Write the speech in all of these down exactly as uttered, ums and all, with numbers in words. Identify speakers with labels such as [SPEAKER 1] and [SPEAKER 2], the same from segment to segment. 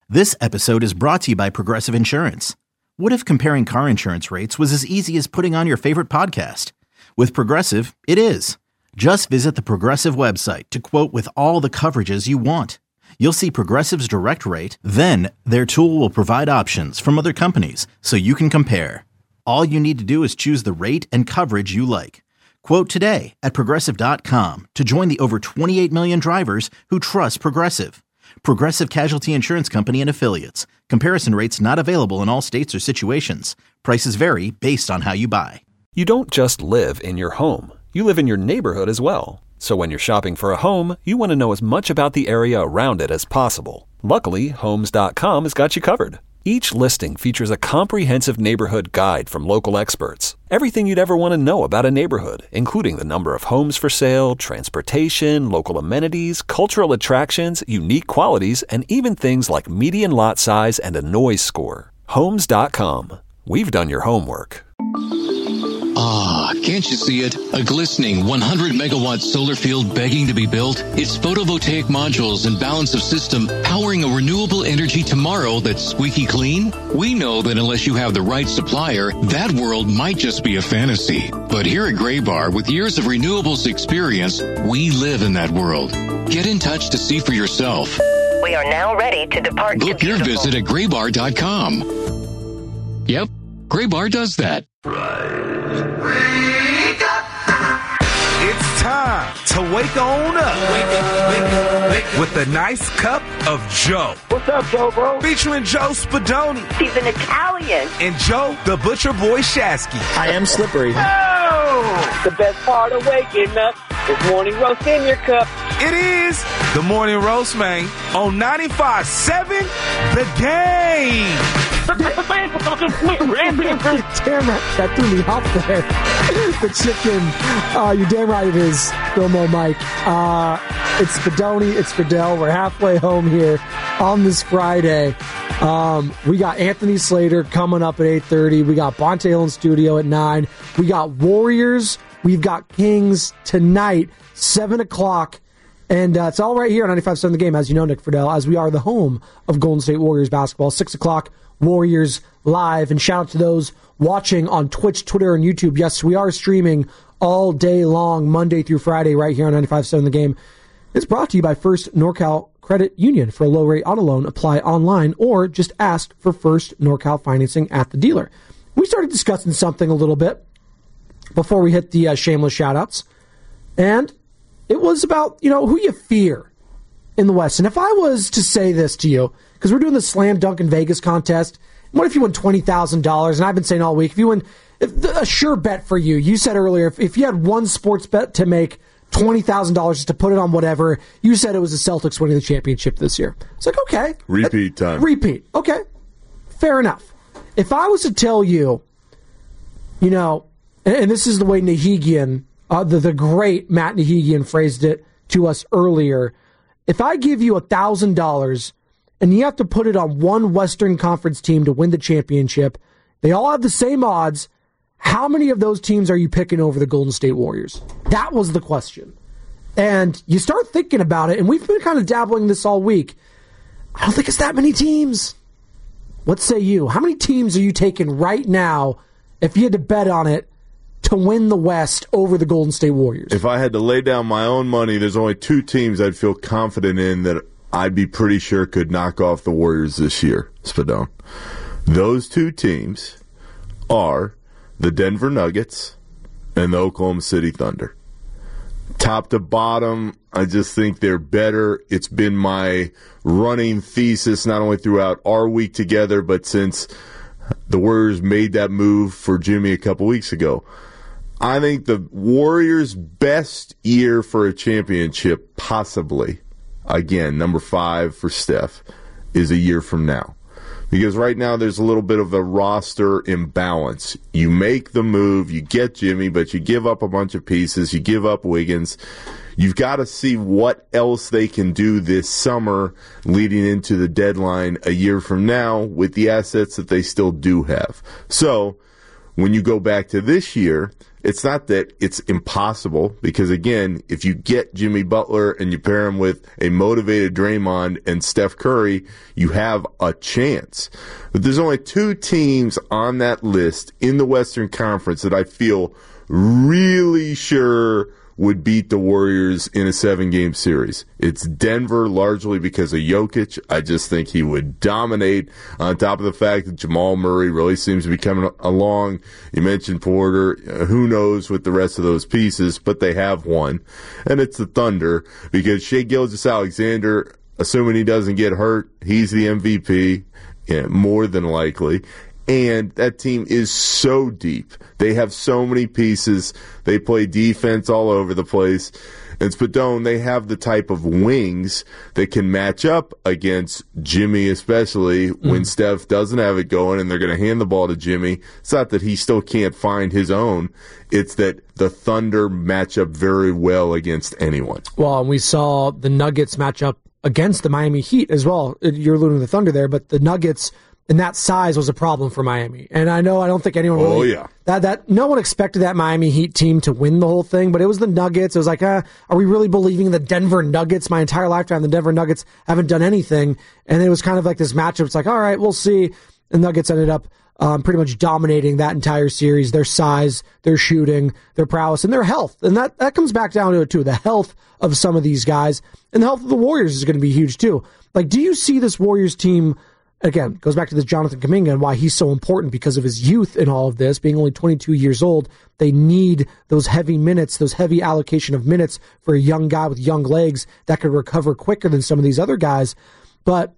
[SPEAKER 1] This episode is brought to you by Progressive Insurance. What if comparing car insurance rates was as easy as putting on your favorite podcast? With Progressive, it is. Just visit the Progressive website to quote with all the coverages you want. You'll see Progressive's direct rate, then their tool will provide options from other companies so you can compare. All you need to do is choose the rate and coverage you like. Quote today at Progressive dot com to join the over twenty-eight million drivers who trust Progressive. Progressive Casualty Insurance Company and Affiliates. Comparison rates not available in all states or situations. Prices vary based on how you buy.
[SPEAKER 2] You don't just live in your home. You live in your neighborhood as well. So when you're shopping for a home, you want to know as much about the area around it as possible. Luckily, Homes dot com has got you covered. Each listing features a comprehensive neighborhood guide from local experts. Everything you'd ever want to know about a neighborhood, including the number of homes for sale, transportation, local amenities, cultural attractions, unique qualities, and even things like median lot size and a noise score. Homes dot com. We've done your homework.
[SPEAKER 3] Ah, can't you see it? A glistening one hundred megawatt solar field begging to be built. Its photovoltaic modules and balance of system powering a renewable energy tomorrow that's squeaky clean. We know that unless you have the right supplier, that world might just be a fantasy. But here at Graybar, with years of renewables experience, we live in that world. Get in touch to see for yourself.
[SPEAKER 4] We are now ready to depart.
[SPEAKER 3] Book your visit at graybar dot com. Yep, Graybar does that.
[SPEAKER 5] It's time to wake on up. Wake up, wake up, wake up. With a nice cup of Joe.
[SPEAKER 6] What's up, Joe, bro?
[SPEAKER 5] Featuring Joe Spadoni.
[SPEAKER 4] He's an Italian.
[SPEAKER 5] And Joe, the Butcher Boy Shasky.
[SPEAKER 7] I am slippery.
[SPEAKER 5] Oh!
[SPEAKER 6] The best part of waking up is morning roast in your cup.
[SPEAKER 5] It is the Morning Roast, man, on ninety-five point seven The Game.
[SPEAKER 7] Damn right, that threw me off there. The chicken. Uh, you're damn right it is, Bilmo Mike. Uh, it's Spadoni, it's Fidel. We're halfway home here on this Friday. Um, we got Anthony Slater coming up at eight thirty. We got Bonte in studio at nine. We got Warriors. We've got Kings tonight, seven o'clock. And uh, it's all right here on ninety-five point seven The Game, as you know, Nick Friedel, as we are the home of Golden State Warriors basketball. six o'clock, Warriors live. And shout out to those watching on Twitch, Twitter, and YouTube. Yes, we are streaming all day long, Monday through Friday, right here on ninety-five point seven The Game. It's brought to you by First NorCal Credit Union. For a low-rate auto loan, apply online or just ask for First NorCal financing at the dealer. We started discussing something a little bit before we hit the uh, shameless shout-outs. And it was about, you know, who you fear in the West. And if I was to say this to you, because we're doing the Slam Dunk in Vegas contest, what if you win twenty thousand dollars? And I've been saying all week, if you win, if, a sure bet for you, you said earlier, if, if you had one sports bet to make twenty thousand dollars just to put it on whatever, you said it was the Celtics winning the championship this year. It's like, okay.
[SPEAKER 8] Repeat time.
[SPEAKER 7] Repeat. Okay. Fair enough. If I was to tell you, you know, and, and this is the way Nahigian, Uh, the, the great Matt Nahigian phrased it to us earlier. If I give you one thousand dollars and you have to put it on one Western Conference team to win the championship, they all have the same odds. How many of those teams are you picking over the Golden State Warriors? That was the question. And you start thinking about it, and we've been kind of dabbling in this all week. I don't think it's that many teams. What say you? How many teams are you taking right now if you had to bet on it to win the West over the Golden State Warriors?
[SPEAKER 8] If I had to lay down my own money, there's only two teams I'd feel confident in that I'd be pretty sure could knock off the Warriors this year, Spadone. Those two teams are the Denver Nuggets and the Oklahoma City Thunder. Top to bottom, I just think they're better. It's been my running thesis not only throughout our week together, but since the Warriors made that move for Jimmy a couple weeks ago. I think the Warriors' best year for a championship, possibly, again, number five for Steph, is a year from now. Because right now there's a little bit of a roster imbalance. You make the move, you get Jimmy, but you give up a bunch of pieces, you give up Wiggins. You've got to see what else they can do this summer leading into the deadline a year from now with the assets that they still do have. So when you go back to this year, it's not that it's impossible, because again, if you get Jimmy Butler and you pair him with a motivated Draymond and Steph Curry, you have a chance. But there's only two teams on that list in the Western Conference that I feel really sure would beat the Warriors in a seven-game series. It's Denver, largely because of Jokic. I just think he would dominate, on top of the fact that Jamal Murray really seems to be coming along. You mentioned Porter. Uh, who knows with the rest of those pieces, but they have one. And it's the Thunder, because Shai Gilgeous-Alexander, assuming he doesn't get hurt, he's the M V P, yeah, more than likely. And that team is so deep. They have so many pieces. They play defense all over the place. And Spadone, they have the type of wings that can match up against Jimmy, especially mm. when Steph doesn't have it going and they're going to hand the ball to Jimmy. It's not that he still can't find his own. It's that the Thunder match up very well against anyone.
[SPEAKER 7] Well, and we saw the Nuggets match up against the Miami Heat as well. You're alluding to the Thunder there, but the Nuggets and that size was a problem for Miami. And I know I don't think anyone really...
[SPEAKER 8] Oh, yeah.
[SPEAKER 7] That, that, no one expected that Miami Heat team to win the whole thing, but it was the Nuggets. It was like, uh, are we really believing the Denver Nuggets? My entire lifetime, the Denver Nuggets haven't done anything. And it was kind of like this matchup. It's like, all right, we'll see. The Nuggets ended up um, pretty much dominating that entire series. Their size, their shooting, their prowess, and their health. And that, that comes back down to it, too. The health of some of these guys. And the health of the Warriors is going to be huge, too. Like, do you see this Warriors team... Again, goes back to this Jonathan Kuminga and why he's so important because of his youth in all of this, being only twenty-two years old. They need those heavy minutes, those heavy allocation of minutes for a young guy with young legs that could recover quicker than some of these other guys. But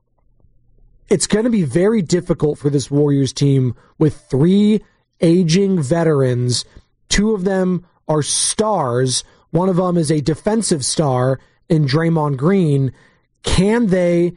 [SPEAKER 7] it's going to be very difficult for this Warriors team with three aging veterans. Two of them are stars. One of them is a defensive star in Draymond Green. Can they...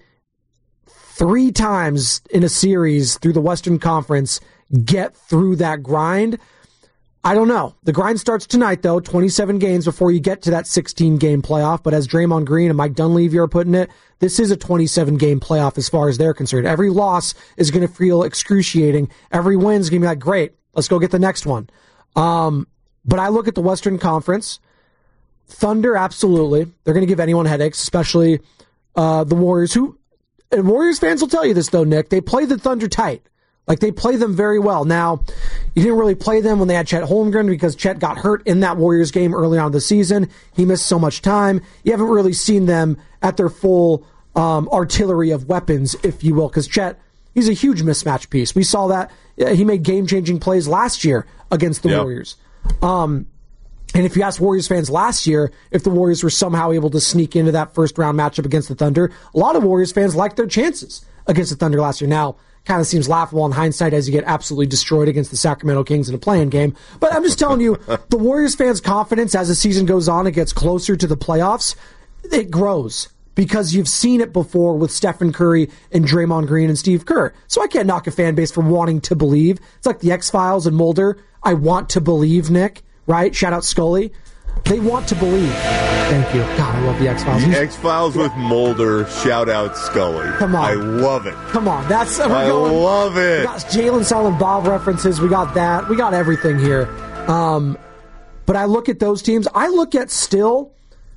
[SPEAKER 7] three times in a series through the Western Conference get through that grind? I don't know. The grind starts tonight, though, twenty-seven games before you get to that sixteen-game playoff. But as Draymond Green and Mike Dunleavy are putting it, this is a twenty-seven-game playoff as far as they're concerned. Every loss is going to feel excruciating. Every win is going to be like, great, let's go get the next one. Um, but I look at the Western Conference. Thunder, absolutely. They're going to give anyone headaches, especially uh, the Warriors, who... And Warriors fans will tell you this, though, Nick. They play the Thunder tight. Like, they play them very well. Now, you didn't really play them when they had Chet Holmgren because Chet got hurt in that Warriors game early on in the season. He missed so much time. You haven't really seen them at their full um, artillery of weapons, if you will, because Chet, he's a huge mismatch piece. We saw that. He made game-changing plays last year against the yep. Warriors. Um And if you ask Warriors fans last year if the Warriors were somehow able to sneak into that first-round matchup against the Thunder, a lot of Warriors fans liked their chances against the Thunder last year. Now, kind of seems laughable in hindsight as you get absolutely destroyed against the Sacramento Kings in a play-in game. But I'm just telling you, the Warriors fans' confidence as the season goes on and gets closer to the playoffs, it grows. Because you've seen it before with Stephen Curry and Draymond Green and Steve Kerr. So I can't knock a fan base for wanting to believe. It's like the X-Files and Mulder. I want to believe, Nick. Right? Shout out Scully. They want to believe. Thank you. God, I love the X-Files.
[SPEAKER 8] The X-Files with Mulder. Shout out Scully.
[SPEAKER 7] Come on.
[SPEAKER 8] I love it.
[SPEAKER 7] Come on. That's we're
[SPEAKER 8] I
[SPEAKER 7] going,
[SPEAKER 8] love it.
[SPEAKER 7] We got Jalen Silent Bob references. We got that. We got everything here. Um, but I look at those teams. I look at still,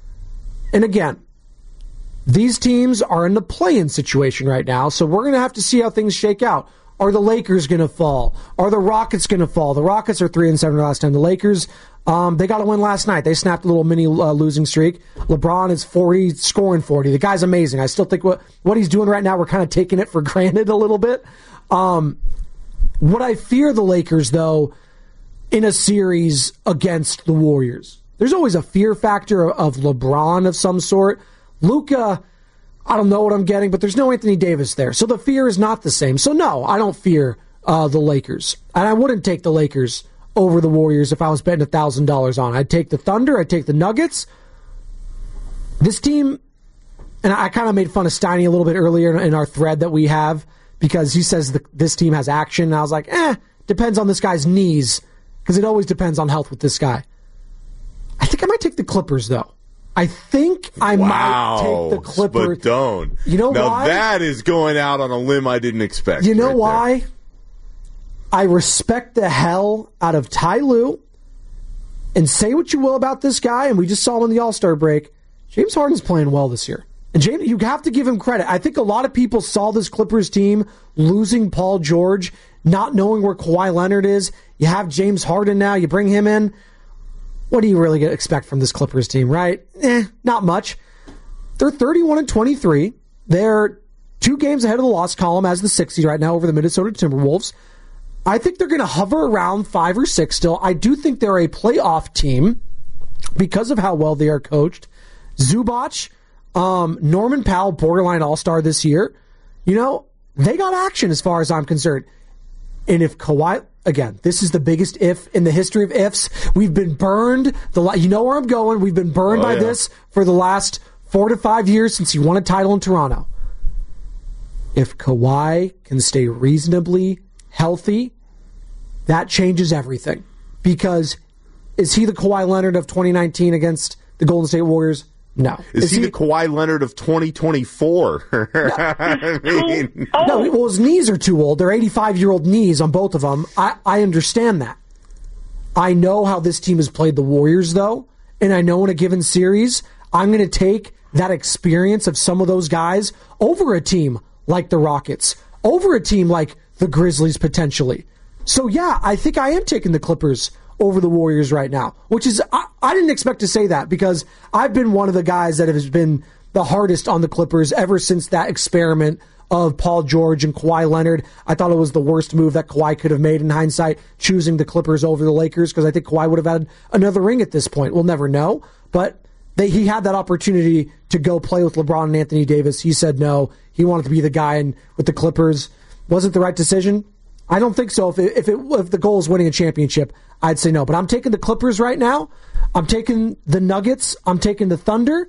[SPEAKER 7] and again, these teams are in the play-in situation right now, so we're going to have to see how things shake out. Are the Lakers going to fall? Are the Rockets going to fall? The Rockets are three and seven the last time. The Lakers, um, they got a win last night. They snapped a little mini uh, losing streak. LeBron is forty, scoring forty. The guy's amazing. I still think what what he's doing right now, we're kind of taking it for granted a little bit. Um, what I fear the Lakers, though, in a series against the Warriors, there's always a fear factor of LeBron of some sort. Luka, I don't know what I'm getting, but there's no Anthony Davis there. So the fear is not the same. So no, I don't fear uh, the Lakers. And I wouldn't take the Lakers over the Warriors if I was betting one thousand dollars on. I'd take the Thunder. I'd take the Nuggets. This team, and I kind of made fun of Steiny a little bit earlier in our thread that we have because he says the, this team has action. And I was like, eh, depends on this guy's knees because it always depends on health with this guy. I think I might take the Clippers, though. I think I
[SPEAKER 8] wow.
[SPEAKER 7] might take the Clippers.
[SPEAKER 8] But don't.
[SPEAKER 7] You know
[SPEAKER 8] now
[SPEAKER 7] why?
[SPEAKER 8] That is going out on a limb I didn't expect.
[SPEAKER 7] You know
[SPEAKER 8] right
[SPEAKER 7] why?
[SPEAKER 8] There.
[SPEAKER 7] I respect the hell out of Ty Lue, and say what you will about this guy, and we just saw him in the All-Star break. James Harden's playing well this year. And James, you have to give him credit. I think a lot of people saw this Clippers team losing Paul George, not knowing where Kawhi Leonard is. You have James Harden now. You bring him in. What do you really expect from this Clippers team, right? Eh, not much. They're thirty-one and twenty-three. They're two games ahead of the loss column as the sixth seed right now over the Minnesota Timberwolves. I think they're going to hover around five or six still. I do think they're a playoff team because of how well they are coached. Zubac, um, Norman Powell, borderline all-star this year. You know, they got action as far as I'm concerned. And if Kawhi, again, this is the biggest if in the history of ifs. We've been burned. The You know where I'm going. We've been burned oh, by yeah. this for the last four to five years since he won a title in Toronto. If Kawhi can stay reasonably healthy, that changes everything. Because is he the Kawhi Leonard of twenty nineteen against the Golden State Warriors? No.
[SPEAKER 8] Is, is he, he the Kawhi Leonard of twenty twenty-four? No. I mean,
[SPEAKER 7] no, well, his knees are too old. They're eighty-five-year-old knees on both of them. I, I understand that. I know how this team has played the Warriors, though, and I know in a given series, I'm going to take that experience of some of those guys over a team like the Rockets, over a team like the Grizzlies, potentially. So, yeah, I think I am taking the Clippers over the Warriors right now, which is, I, I didn't expect to say that because I've been one of the guys that has been the hardest on the Clippers ever since that experiment of Paul George and Kawhi Leonard. I thought it was the worst move that Kawhi could have made in hindsight, choosing the Clippers over the Lakers, because I think Kawhi would have had another ring at this point. We'll never know, but they, he had that opportunity to go play with LeBron and Anthony Davis. He said no. He wanted to be the guy and with the Clippers. Was it the right decision? I don't think so. If it, if, it, if the goal is winning a championship, I'd say no. But I'm taking the Clippers right now. I'm taking the Nuggets. I'm taking the Thunder.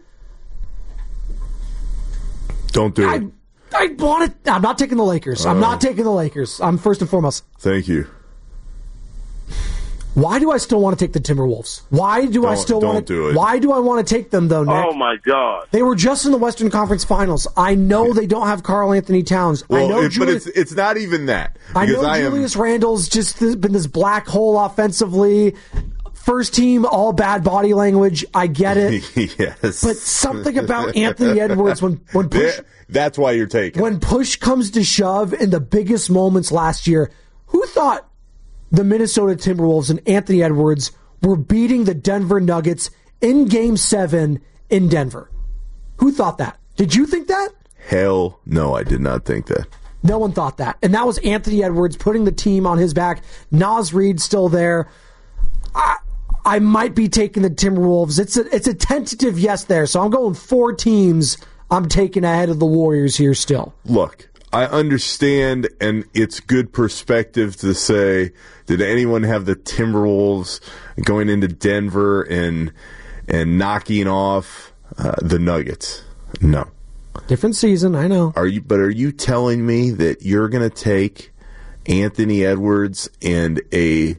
[SPEAKER 8] Don't do
[SPEAKER 7] I,
[SPEAKER 8] it.
[SPEAKER 7] I want it. I'm not taking the Lakers. Uh, I'm not taking the Lakers. I'm first and foremost.
[SPEAKER 8] Thank you.
[SPEAKER 7] Why do I still want to take the Timberwolves? Why do
[SPEAKER 8] don't,
[SPEAKER 7] I still want to
[SPEAKER 8] do it?
[SPEAKER 7] Why do I want to take them though, Nick?
[SPEAKER 6] Oh my God!
[SPEAKER 7] They were just in the Western Conference Finals. I know they don't have Karl Anthony Towns.
[SPEAKER 8] Well,
[SPEAKER 7] I know,
[SPEAKER 8] it,
[SPEAKER 7] Julius,
[SPEAKER 8] but it's it's not even that.
[SPEAKER 7] I know
[SPEAKER 8] I
[SPEAKER 7] Julius
[SPEAKER 8] am,
[SPEAKER 7] Randle's just been this black hole offensively. First team, all bad body language. I get it.
[SPEAKER 8] Yes,
[SPEAKER 7] but something about Anthony Edwards when when push.
[SPEAKER 8] That, that's why you're taking.
[SPEAKER 7] When push comes to shove in the biggest moments last year, who thought the Minnesota Timberwolves and Anthony Edwards were beating the Denver Nuggets in Game seven in Denver? Who thought that? Did you think that?
[SPEAKER 8] Hell no, I did not think that.
[SPEAKER 7] No one thought that. And that was Anthony Edwards putting the team on his back. Naz Reid still there. I, I might be taking the Timberwolves. It's a, it's a tentative yes there. So I'm going four teams I'm taking ahead of the Warriors here still.
[SPEAKER 8] Look, I understand, and it's good perspective to say, did anyone have the Timberwolves going into Denver and and knocking off uh, the Nuggets? No.
[SPEAKER 7] Different season, I know.
[SPEAKER 8] Are you? But are you telling me that you're going to take Anthony Edwards and a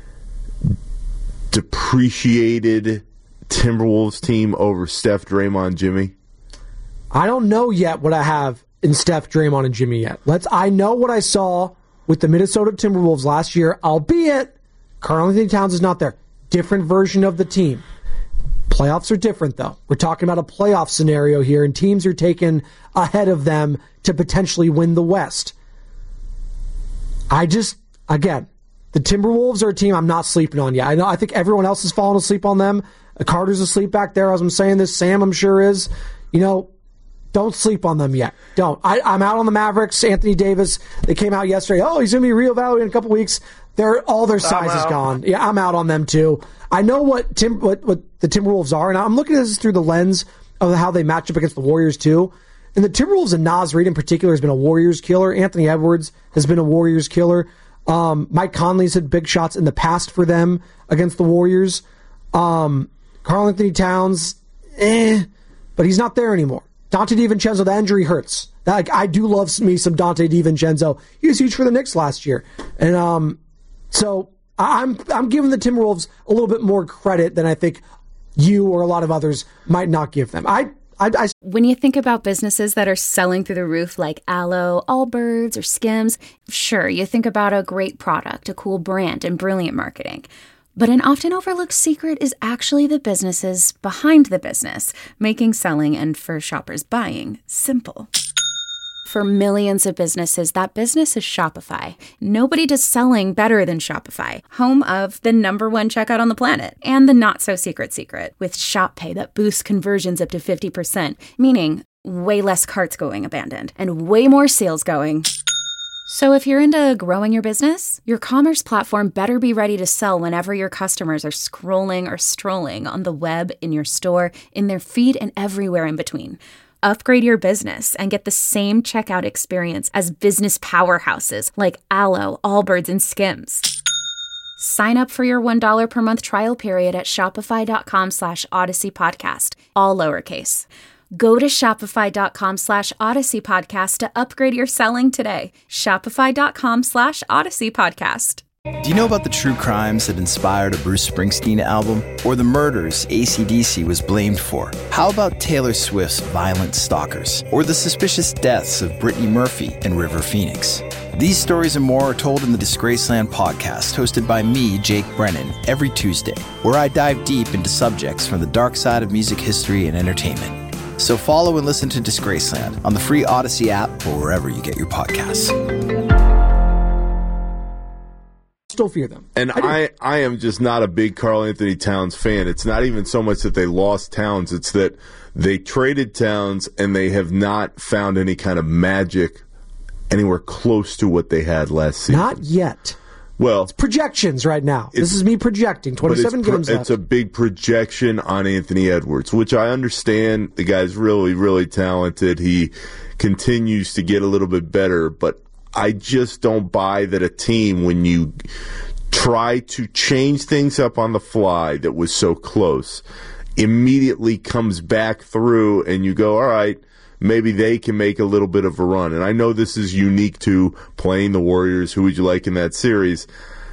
[SPEAKER 8] depreciated Timberwolves team over Steph, Draymond, Jimmy?
[SPEAKER 7] I don't know yet what I have in Steph, Draymond, and Jimmy yet. Let's. I know what I saw with the Minnesota Timberwolves last year, albeit Karl Anthony Towns is not there. Different version of the team. Playoffs are different, though. We're talking about a playoff scenario here, and teams are taken ahead of them to potentially win the West. I just, again, the Timberwolves are a team I'm not sleeping on yet. I know. I think everyone else is falling asleep on them. Carter's asleep back there as I'm saying this. Sam, I'm sure, is. You know, don't sleep on them yet. Don't. I, I'm out on the Mavericks. Anthony Davis, they came out yesterday. Oh, he's going to be reevaluated in a couple weeks. They're, all their size is gone. Yeah, I'm out on them too. I know what Tim, what, what the Timberwolves are, and I'm looking at this through the lens of how they match up against the Warriors too. And the Timberwolves and Naz Reid in particular has been a Warriors killer. Anthony Edwards has been a Warriors killer. Um, Mike Conley's had big shots in the past for them against the Warriors. Um, Karl Anthony Towns, eh, but he's not there anymore. Dante DiVincenzo, the injury hurts. That, like, I do love me some Dante DiVincenzo. He was huge for the Knicks last year. And um, so I'm I'm giving the Timberwolves a little bit more credit than I think you or a lot of others might not give them. I, I, I...
[SPEAKER 9] When you think about businesses that are selling through the roof like Aloe, Allbirds, or Skims, sure, you think about a great product, a cool brand, and brilliant marketing. But an often overlooked secret is actually the businesses behind the business, making selling and for shoppers buying simple. For millions of businesses, that business is Shopify. Nobody does selling better than Shopify, home of the number one checkout on the planet and the not-so-secret secret with Shop Pay that boosts conversions up to fifty percent, meaning way less carts going abandoned and way more sales going. So if you're into growing your business, your commerce platform better be ready to sell whenever your customers are scrolling or strolling on the web, in your store, in their feed, and everywhere in between. Upgrade your business and get the same checkout experience as business powerhouses like Aloe, Allbirds, and Skims. Sign up for your one dollar per month trial period at shopify.com slash Odyssey Podcast, all lowercase. Go to shopify.com slash Odyssey Podcast to upgrade your selling today. Shopify.com slash Odyssey Podcast.
[SPEAKER 10] Do you know about the true crimes that inspired a Bruce Springsteen album? Or the murders A C D C was blamed for? How about Taylor Swift's Violent Stalkers? Or the suspicious deaths of Brittany Murphy and River Phoenix? These stories and more are told in the Disgraceland podcast, hosted by me, Jake Brennan, every Tuesday, where I dive deep into subjects from the dark side of music history and entertainment. So follow and listen to Disgraceland on the free Odyssey app or wherever you get your podcasts.
[SPEAKER 7] Still fear them.
[SPEAKER 8] And I, I, I am just not a big Karl Anthony Towns fan. It's not even so much that they lost Towns. It's that they traded Towns and they have not found any kind of magic anywhere close to what they had last season.
[SPEAKER 7] Not yet.
[SPEAKER 8] Well,
[SPEAKER 7] it's projections right now. This is me projecting. twenty-seven
[SPEAKER 8] it's pro-
[SPEAKER 7] games left.
[SPEAKER 8] It's a big projection on Anthony Edwards, which I understand. The guy's really, really talented. He continues to get a little bit better, but I just don't buy that a team, when you try to change things up on the fly that was so close, immediately comes back through and you go, all right, maybe they can make a little bit of a run. And I know this is unique to playing the Warriors. Who would you like in that series?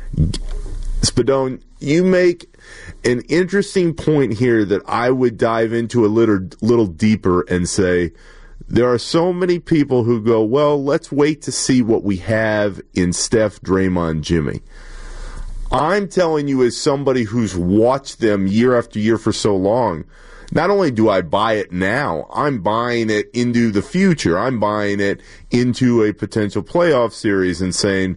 [SPEAKER 8] Spadone, you make an interesting point here that I would dive into a little, little deeper and say, there are so many people who go, well, let's wait to see what we have in Steph, Draymond, Jimmy. I'm telling you, as somebody who's watched them year after year for so long, not only do I buy it now, I'm buying it into the future. I'm buying it into a potential playoff series and saying,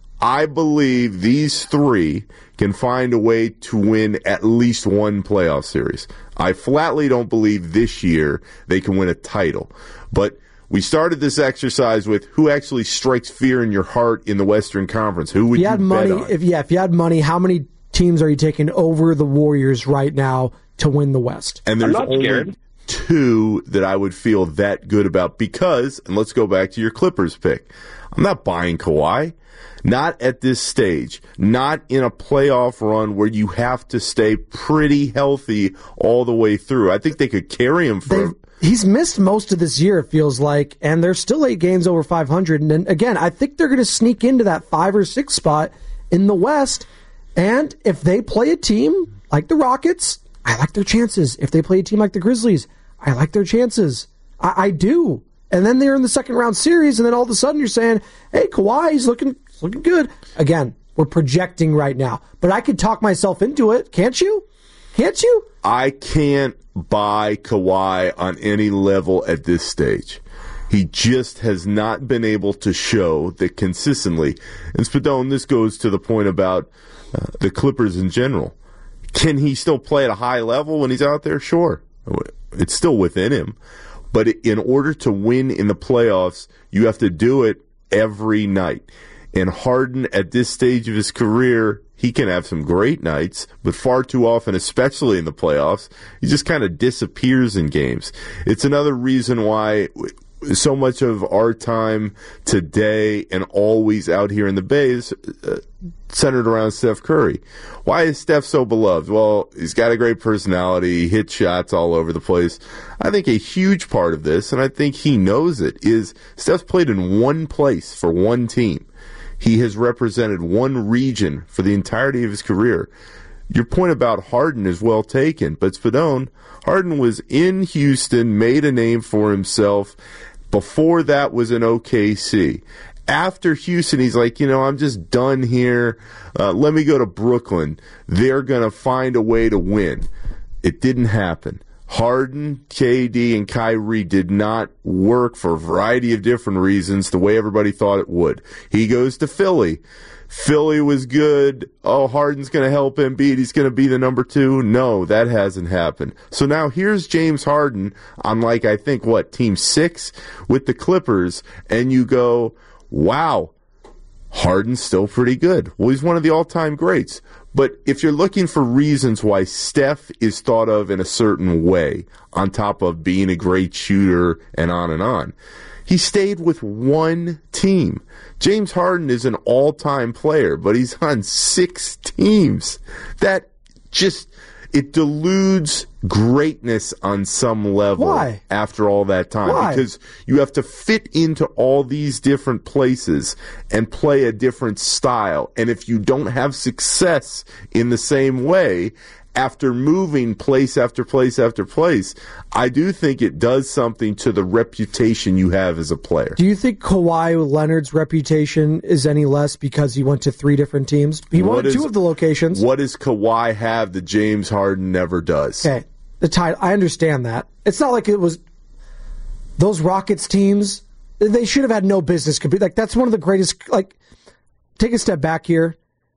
[SPEAKER 8] I believe these three can find a way to win at least one playoff series. I flatly don't believe this year they can win a title. But we started this exercise with who actually strikes fear in your heart in the Western Conference. Who would
[SPEAKER 7] if you,
[SPEAKER 8] you
[SPEAKER 7] had
[SPEAKER 8] bet
[SPEAKER 7] money,
[SPEAKER 8] on?
[SPEAKER 7] If yeah, if you had money, how many teams are you taking over the Warriors right now to win the West?
[SPEAKER 8] And there's only scared. two that I would feel that good about because, and let's go back to your Clippers pick. I'm not buying Kawhi. Not at this stage. Not in a playoff run where you have to stay pretty healthy all the way through. I think they could carry him for...
[SPEAKER 7] They've, he's missed most of this year, it feels like, and there's still eight games over five hundred. And again, I think they're going to sneak into that five or six spot in the West. And if they play a team like the Rockets, I like their chances. If they play a team like the Grizzlies, I like their chances. I, I do. And then they're in the second round series, and then all of a sudden you're saying, hey, Kawhi's looking... looking good. Again, we're projecting right now. But I could talk myself into it. Can't you? Can't you?
[SPEAKER 8] I can't buy Kawhi on any level at this stage. He just has not been able to show that consistently. And Spadone, this goes to the point about uh, the Clippers in general. Can he still play at a high level when he's out there? Sure. It's still within him. But in order to win in the playoffs, you have to do it every night. And Harden, at this stage of his career, he can have some great nights, but far too often, especially in the playoffs, he just kind of disappears in games. It's another reason why so much of our time today and always out here in the Bay is uh, centered around Steph Curry. Why is Steph so beloved? Well, he's got a great personality. He hits shots all over the place. I think a huge part of this, and I think he knows it, is Steph's played in one place for one team. He has represented one region for the entirety of his career. your point about Harden is well taken, but Spadone, Harden was in Houston, made a name for himself. Before that was in O K C. After Houston, he's like, you know, I'm just done here. Uh, let me go to Brooklyn. They're going to find a way to win. It didn't happen. Harden, K D, and Kyrie did not work for a variety of different reasons the way everybody thought it would. He goes to Philly. Philly was good. Oh, Harden's going to help Embiid. He's going to be the number two. No, that hasn't happened. So now here's James Harden on, like, I think, what, team six with the Clippers, and you go, wow, Harden's still pretty good. Well, he's one of the all-time greats. But if you're looking for reasons why Steph is thought of in a certain way, on top of being a great shooter and on and on, he stayed with one team. James Harden is an all-time player, but he's on six teams. That just, it deludes greatness on some level.
[SPEAKER 7] Why?
[SPEAKER 8] After all that time.
[SPEAKER 7] Why?
[SPEAKER 8] Because you have to fit into all these different places and play a different style. And if you don't have success in the same way, after moving place after place after place, I do think it does something to the reputation you have as a player.
[SPEAKER 7] Do you think Kawhi Leonard's reputation is any less because he went to three different teams? He
[SPEAKER 8] What
[SPEAKER 7] won
[SPEAKER 8] is-
[SPEAKER 7] two of the locations.
[SPEAKER 8] What does Kawhi have that James Harden never does?
[SPEAKER 7] Okay, the title. I understand that. It's not like it was those Rockets teams. They should have had no business competing. Like, that's one of the greatest. Like, take a step back here.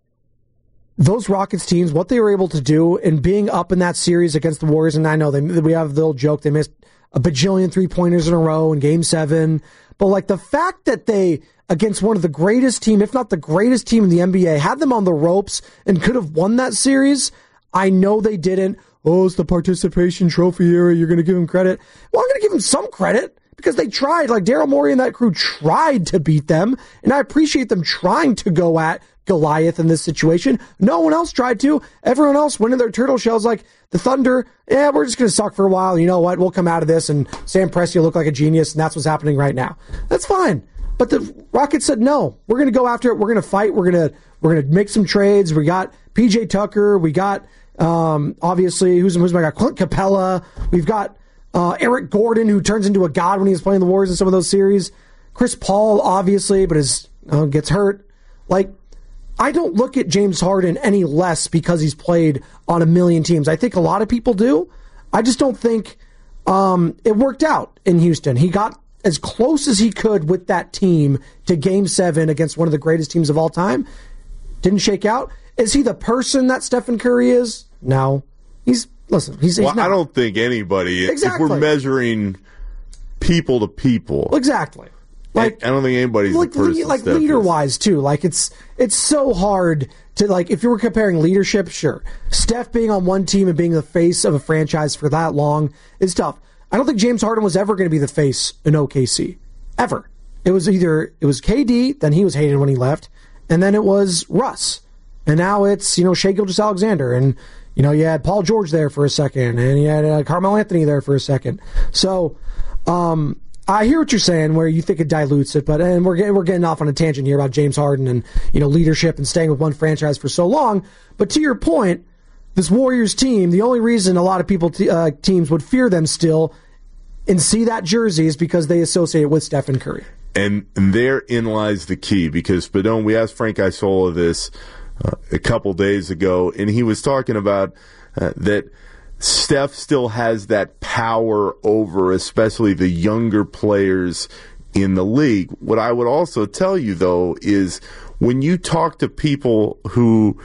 [SPEAKER 7] Those Rockets teams, what they were able to do in being up in that series against the Warriors, and I know they we have the little joke, they missed a bajillion three-pointers in a row in Game seven, but like the fact that they, against one of the greatest team, if not the greatest team in the N B A, had them on the ropes and could have won that series, I know they didn't. Oh, it's the participation trophy era, you're going to give them credit. Well, I'm going to give them some credit, because they tried. Like, Daryl Morey and that crew tried to beat them, and I appreciate them trying to go at Goliath in this situation. No one else tried to. Everyone else went in their turtle shells like the Thunder. Yeah, we're just going to suck for a while. You know what? We'll come out of this, and Sam Presti will look like a genius, and that's what's happening right now. That's fine. But the Rockets said, no, we're going to go after it. We're going to fight. We're going to we're going to make some trades. We got P J Tucker. We got, um, obviously, who's, who's my guy? Clint Capella. We've got uh, Eric Gordon, who turns into a god when he was playing the Warriors in some of those series. Chris Paul, obviously, but is uh, gets hurt. Like, I don't look at James Harden any less because he's played on a million teams. I think a lot of people do. I just don't think um, it worked out in Houston. He got as close as he could with that team to Game seven against one of the greatest teams of all time. Didn't shake out. Is he the person that Stephen Curry is? No. He's, listen, he's, he's
[SPEAKER 8] well,
[SPEAKER 7] not.
[SPEAKER 8] I don't think anybody,
[SPEAKER 7] Exactly.
[SPEAKER 8] if we're measuring people to people.
[SPEAKER 7] Exactly. Like,
[SPEAKER 8] I don't think anybody's
[SPEAKER 7] like,
[SPEAKER 8] the person.
[SPEAKER 7] le- like
[SPEAKER 8] Steph is.
[SPEAKER 7] leader-wise, too. Like, it's it's so hard to, like, if you were comparing leadership, sure. Steph being on one team and being the face of a franchise for that long is tough. I don't think James Harden was ever going to be the face in O K C. Ever. It was either, it was K D, then he was hated when he left, and then it was Russ. And now it's, you know, Shai Gilgeous-Alexander, and, you know, you had Paul George there for a second, and you had uh, Carmelo Anthony there for a second. So, um... I hear what you're saying, where you think it dilutes it, but and we're getting we're getting off on a tangent here about James Harden and, you know, leadership and staying with one franchise for so long. But to your point, this Warriors team, the only reason a lot of people t- uh, teams would fear them still and see that jersey is because they associate it with Stephen Curry.
[SPEAKER 8] And, and therein lies the key, because Spadone, we asked Frank Isola this uh, a couple days ago, and he was talking about uh, that Steph still has that power over especially the younger players in the league. What I would also tell you, though, is when you talk to people who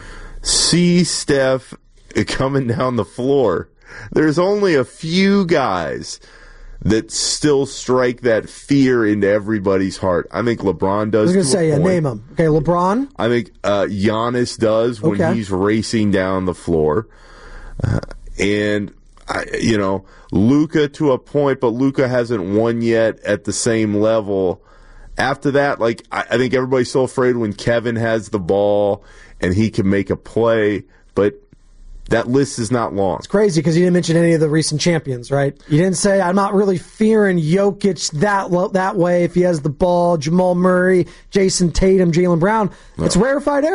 [SPEAKER 8] see Steph coming down the floor, there's only a few guys that still strike that fear into everybody's heart. I think LeBron does.
[SPEAKER 7] I was going to say, yeah,
[SPEAKER 8] point.
[SPEAKER 7] name them. Okay, LeBron.
[SPEAKER 8] I think uh, Giannis does when
[SPEAKER 7] Okay.
[SPEAKER 8] he's racing down the floor. Uh, And, I, you know, Luka to a point, but Luka hasn't won yet at the same level. After that, like, I, I think everybody's so afraid when Kevin has the ball and he can make a play, but that list is not long.
[SPEAKER 7] It's crazy because you didn't mention any of the recent champions, right? You didn't say, I'm not really fearing Jokic that lo- that way if he has the ball, Jamal Murray, Jason Tatum, Jaylen Brown.
[SPEAKER 8] No.
[SPEAKER 7] It's rarefied air.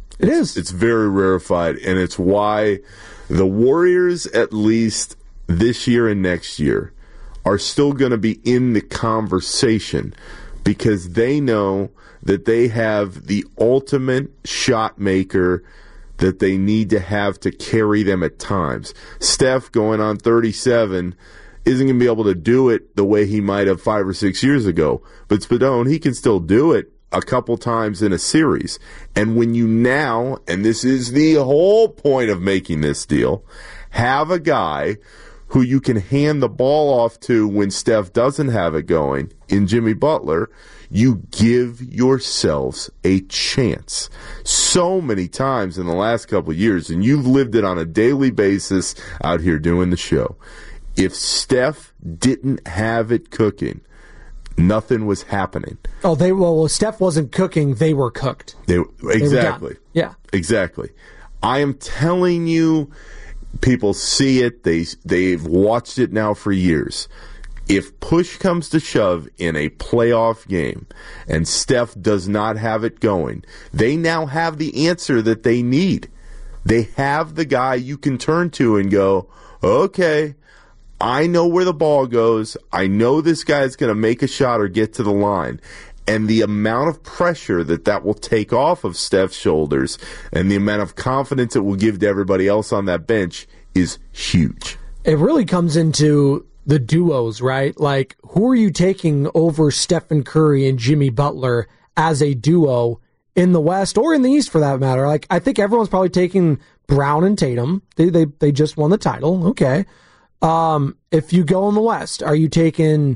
[SPEAKER 7] It is.
[SPEAKER 8] It's very rarefied, and it's why the Warriors, at least this year and next year, are still going to be in the conversation because they know that they have the ultimate shot maker that they need to have to carry them at times. Steph, going on thirty-seven, isn't going to be able to do it the way he might have five or six years ago. But Spadone, he can still do it a couple times in a series. And when you now, and this is the whole point of making this deal, have a guy who you can hand the ball off to when Steph doesn't have it going in Jimmy Butler, you give yourselves a chance. So many times in the last couple of years, and you've lived it on a daily basis out here doing the show, if Steph didn't have it cooking, nothing was happening.
[SPEAKER 7] Oh, they well, well Steph wasn't cooking, they were cooked.
[SPEAKER 8] They Exactly.
[SPEAKER 7] They yeah.
[SPEAKER 8] Exactly. I am telling you, people see it. They, they've watched it now for years. If push comes to shove in a playoff game and Steph does not have it going, they now have the answer that they need. They have the guy you can turn to and go, okay, I know where the ball goes. I know this guy's going to make a shot or get to the line. And the amount of pressure that that will take off of Steph's shoulders and the amount of confidence it will give to everybody else on that bench is huge.
[SPEAKER 7] It really comes into the duos, right? Like, who are you taking over Stephen Curry and Jimmy Butler as a duo in the West or in the East for that matter? Like, I think everyone's probably taking Brown and Tatum. They they they just won the title. Okay. Um, if you go in the West, are you taking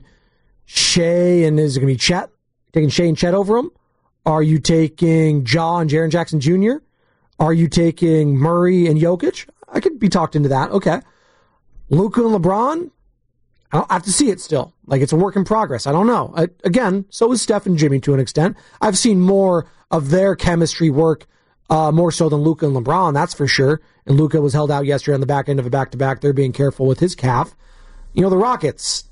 [SPEAKER 7] Shea and is it going to be Chet? Taking Shea and Chet over him? Are you taking Ja and Jaren Jackson Junior? Are you taking Murray and Jokic? I could be talked into that. Okay. Luka and LeBron? I have to see it still. Like, it's a work in progress. I don't know. I, again, so is Steph and Jimmy to an extent. I've seen more of their chemistry work, uh, more so than Luka and LeBron, that's for sure. And Luka was held out yesterday on the back end of a back-to-back. They're being careful with his calf. You know, the Rockets,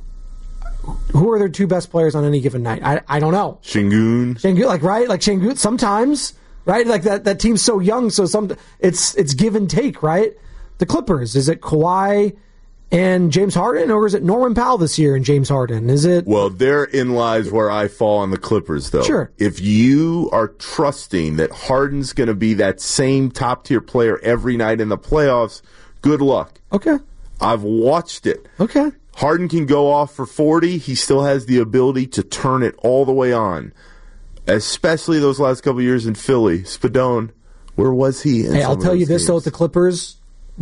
[SPEAKER 7] who are their two best players on any given night? I I don't know.
[SPEAKER 8] Şengün.
[SPEAKER 7] Şengün, like, right? Like, Şengün, sometimes, right? Like, that, that team's so young, so some it's it's give and take, right? The Clippers, is it Kawhi and James Harden, or is it Norman Powell this year and James Harden? Is it?
[SPEAKER 8] Well, therein lies where I fall on the Clippers, though.
[SPEAKER 7] Sure.
[SPEAKER 8] If you are trusting that Harden's going to be that same top-tier player every night in the playoffs, good luck.
[SPEAKER 7] Okay.
[SPEAKER 8] I've watched it.
[SPEAKER 7] Okay.
[SPEAKER 8] Harden can go off for forty. He still has the ability to turn it all the way on, especially those last couple of years in Philly. Spadone, where was he?
[SPEAKER 7] Hey, I'll tell you this, games? though, with the Clippers,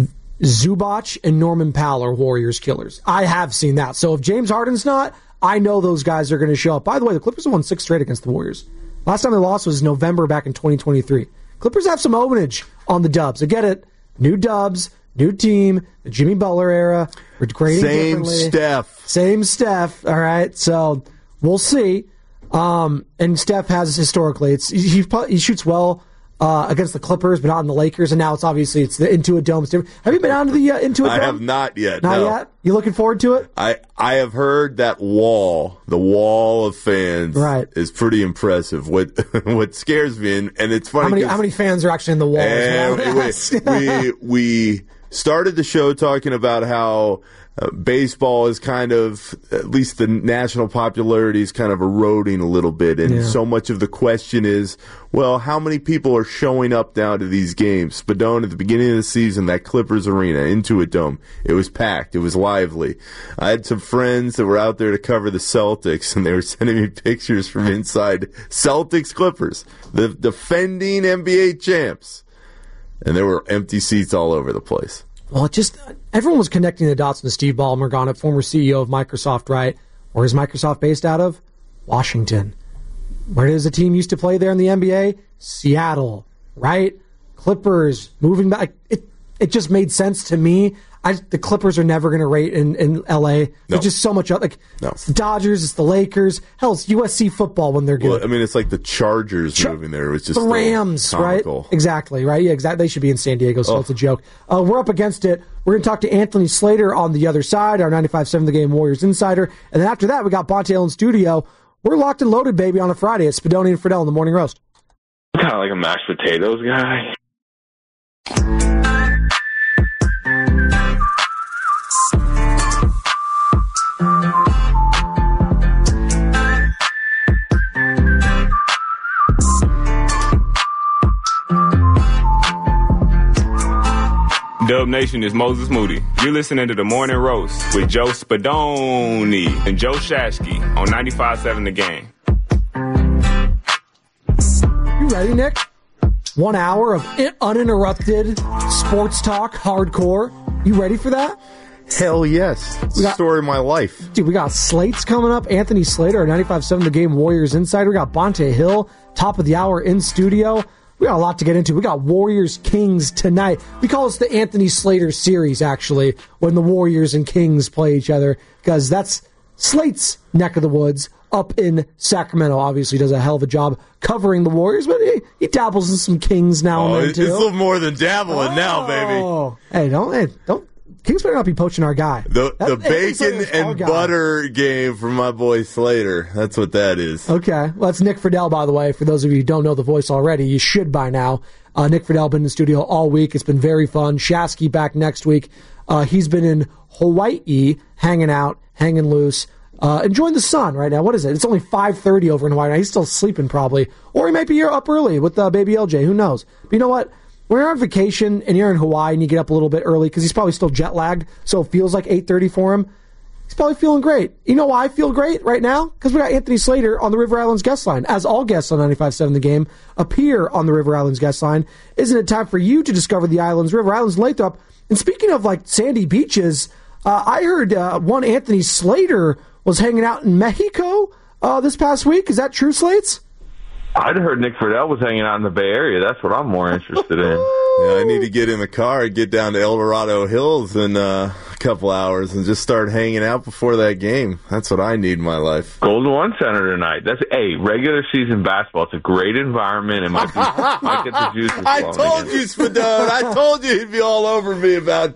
[SPEAKER 7] Zubac and Norman Powell are Warriors killers. I have seen that. So if James Harden's not, I know those guys are going to show up. By the way, the Clippers have won six straight against the Warriors. Last time they lost was November back in twenty twenty-three. Clippers have some ownage on the Dubs. I get it. New Dubs, new team, the Jimmy Butler era. We're grading
[SPEAKER 8] Same
[SPEAKER 7] differently.
[SPEAKER 8] Steph.
[SPEAKER 7] Same Steph. All right. So we'll see. Um, and Steph has historically, it's he, he shoots well Uh, against the Clippers, but not in the Lakers, and now it's obviously it's the Intuit Dome. Have you been down to the uh, Intuit Dome?
[SPEAKER 8] I have not yet.
[SPEAKER 7] Not
[SPEAKER 8] no.
[SPEAKER 7] yet? You looking forward to it?
[SPEAKER 8] I I have heard that wall, the wall of fans,
[SPEAKER 7] right.
[SPEAKER 8] is pretty impressive. What what scares me, and, and it's funny.
[SPEAKER 7] How many how many fans are actually in the wall?
[SPEAKER 8] we, we we started the show talking about how uh, baseball is kind of, at least the national popularity is kind of eroding a little bit, and
[SPEAKER 7] yeah.
[SPEAKER 8] so much of the question is, well, how many people are showing up down to these games? Spadone, at the beginning of the season, that Clippers arena, Intuit Dome, it was packed. It was lively. I had some friends that were out there to cover the Celtics, and they were sending me pictures from inside Celtics Clippers, the defending N B A champs. And there were empty seats all over the place.
[SPEAKER 7] Well, it just, everyone was connecting the dots to Steve Ballmer, gone up, former C E O of Microsoft, right? Where is Microsoft based out of? Washington. Where does the team used to play there in the N B A? Seattle, right? Clippers, moving back. It it just made sense to me. I, the Clippers are never going to rate in, in L A. There's
[SPEAKER 8] no.
[SPEAKER 7] just so much. Like,
[SPEAKER 8] no.
[SPEAKER 7] It's the Dodgers, it's the Lakers. Hell, it's U S C football when they're good.
[SPEAKER 8] Well, I mean, it's like the Chargers Char- moving there. It was just
[SPEAKER 7] the Rams, right? Exactly, right? Yeah, exactly. They should be in San Diego, so oh. it's a joke. Uh, we're up against it. We're going to talk to Anthony Slater on the other side, our ninety-five seven The Game Warriors insider. And then after that, we got Bonte in studio. We're locked and loaded, baby, on a Friday. It's Spadone and Friedel in the Morning Roast.
[SPEAKER 11] I'm kind of like a mashed potatoes guy.
[SPEAKER 12] Dub Nation, is Moses Moody. You're listening to The Morning Roast with Joe Spadoni and Joe Shashky on ninety-five point seven The Game.
[SPEAKER 7] You ready, Nick? One hour of uninterrupted sports talk, hardcore. You ready for that?
[SPEAKER 8] Hell yes. It's the story of my life.
[SPEAKER 7] Dude, we got Slates coming up. Anthony Slater, our ninety-five point seven The Game Warriors insider. We got Bonte Hill, top of the hour in studio. We got a lot to get into. We got Warriors Kings tonight. We call this the Anthony Slater series, actually, when the Warriors and Kings play each other, because that's Slate's neck of the woods up in Sacramento. Obviously does a hell of a job covering the Warriors, but he, he dabbles in some Kings now
[SPEAKER 8] oh,
[SPEAKER 7] and then,
[SPEAKER 8] it's
[SPEAKER 7] too.
[SPEAKER 8] It's a little more than dabbling
[SPEAKER 7] oh.
[SPEAKER 8] now, baby.
[SPEAKER 7] Hey, don't, hey, don't. Kings better not be poaching our guy.
[SPEAKER 8] The,
[SPEAKER 7] that,
[SPEAKER 8] the bacon and butter game from my boy Slater. That's what that is.
[SPEAKER 7] Okay. Well, that's Nick Friedel, by the way. For those of you who don't know the voice already, you should by now. Uh, Nick Friedel been in the studio all week. It's been very fun. Shasky back next week. Uh, he's been in Hawaii, hanging out, hanging loose, uh, enjoying the sun right now. What is it? It's only five thirty over in Hawaii. He's still sleeping probably. Or he might be here up early with uh, baby L J. Who knows? But you know what? When you're on vacation and you're in Hawaii and you get up a little bit early because he's probably still jet lagged, so it feels like eight thirty for him, he's probably feeling great. You know why I feel great right now? Because we got Anthony Slater on the River Islands guest line. As all guests on ninety-five point seven The Game appear on the River Islands guest line, isn't it time for you to discover the islands, River Islands, Lathrop? And speaking of like sandy beaches, uh, I heard uh, one Anthony Slater was hanging out in Mexico uh, this past week. Is that true, Slates?
[SPEAKER 11] I'd heard Nick Friedel was hanging out in the Bay Area. That's what I'm more interested in.
[SPEAKER 8] Yeah, I need to get in the car and get down to El Dorado Hills in uh, a couple hours and just start hanging out before that game. That's what I need in my life.
[SPEAKER 11] Golden One Center tonight. That's a regular season basketball. It's a great environment. It might, be, might get the juices
[SPEAKER 8] I
[SPEAKER 11] flowing
[SPEAKER 8] told
[SPEAKER 11] again.
[SPEAKER 8] you, Spadone. I told you he'd be all over me about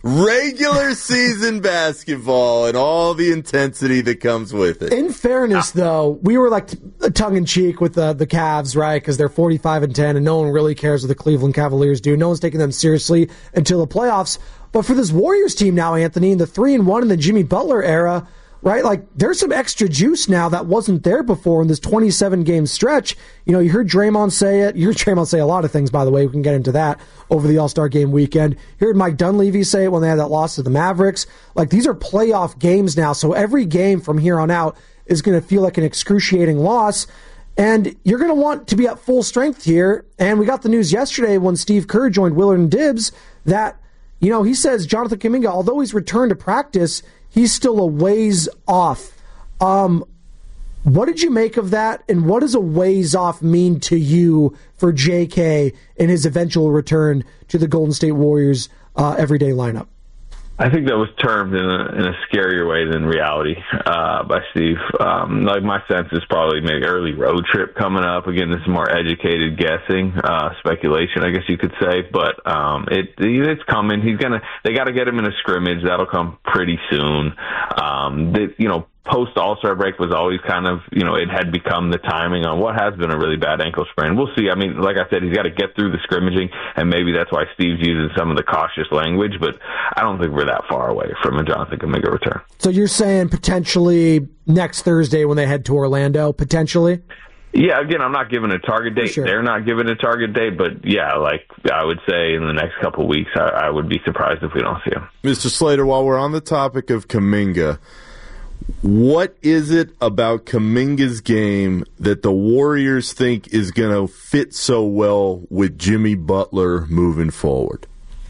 [SPEAKER 8] regular season basketball and all the intensity that comes with it.
[SPEAKER 7] In fairness, though, we were like tongue in cheek with the the Cavs, right? Because they're forty-five and ten, and no one really cares what the Cleveland Cavaliers do. No one's taking them seriously until the playoffs. But for this Warriors team now, Anthony, in the three and one in the Jimmy Butler era, right? Like there's some extra juice now that wasn't there before in this twenty-seven game stretch. You know, you heard Draymond say it. You heard Draymond say a lot of things, by the way. We can get into that over the All-Star game weekend. You heard Mike Dunleavy say it when they had that loss to the Mavericks. Like these are playoff games now, so every game from here on out is going to feel like an excruciating loss. And you're going to want to be at full strength here. And we got the news yesterday when Steve Kerr joined Willard and Dibbs that, you know, he says Jonathan Kuminga, although he's returned to practice, he's still a ways off. Um, what did you make of that? And what does a ways off mean to you for J K in his eventual return to the Golden State Warriors uh, everyday lineup?
[SPEAKER 11] I think that was termed in a, in a scarier way than reality uh, by Steve. Um, like my sense is probably maybe early road trip coming up. Again, this is more educated guessing, uh, speculation, I guess you could say. But um, it it's coming. He's gonna. They got to get him in a scrimmage. That'll come pretty soon. Um, they, you know. Post All-Star break was always kind of, you know, it had become the timing on what has been a really bad ankle sprain. We'll see. I mean, like I said, he's got to get through the scrimmaging, and maybe that's why Steve's using some of the cautious language, but I don't think we're that far away from a Jonathan Kuminga return.
[SPEAKER 7] So you're saying potentially next Thursday when they head to Orlando, potentially?
[SPEAKER 11] Yeah, again, I'm not giving a target date.
[SPEAKER 7] Sure.
[SPEAKER 11] They're not giving a target date, but yeah, like I would say in the next couple of weeks, I, I would be surprised if we don't see him.
[SPEAKER 8] Mister Slater, while we're on the topic of Kuminga, what is it about Kuminga's game that the Warriors think is going to fit so well with Jimmy Butler moving forward?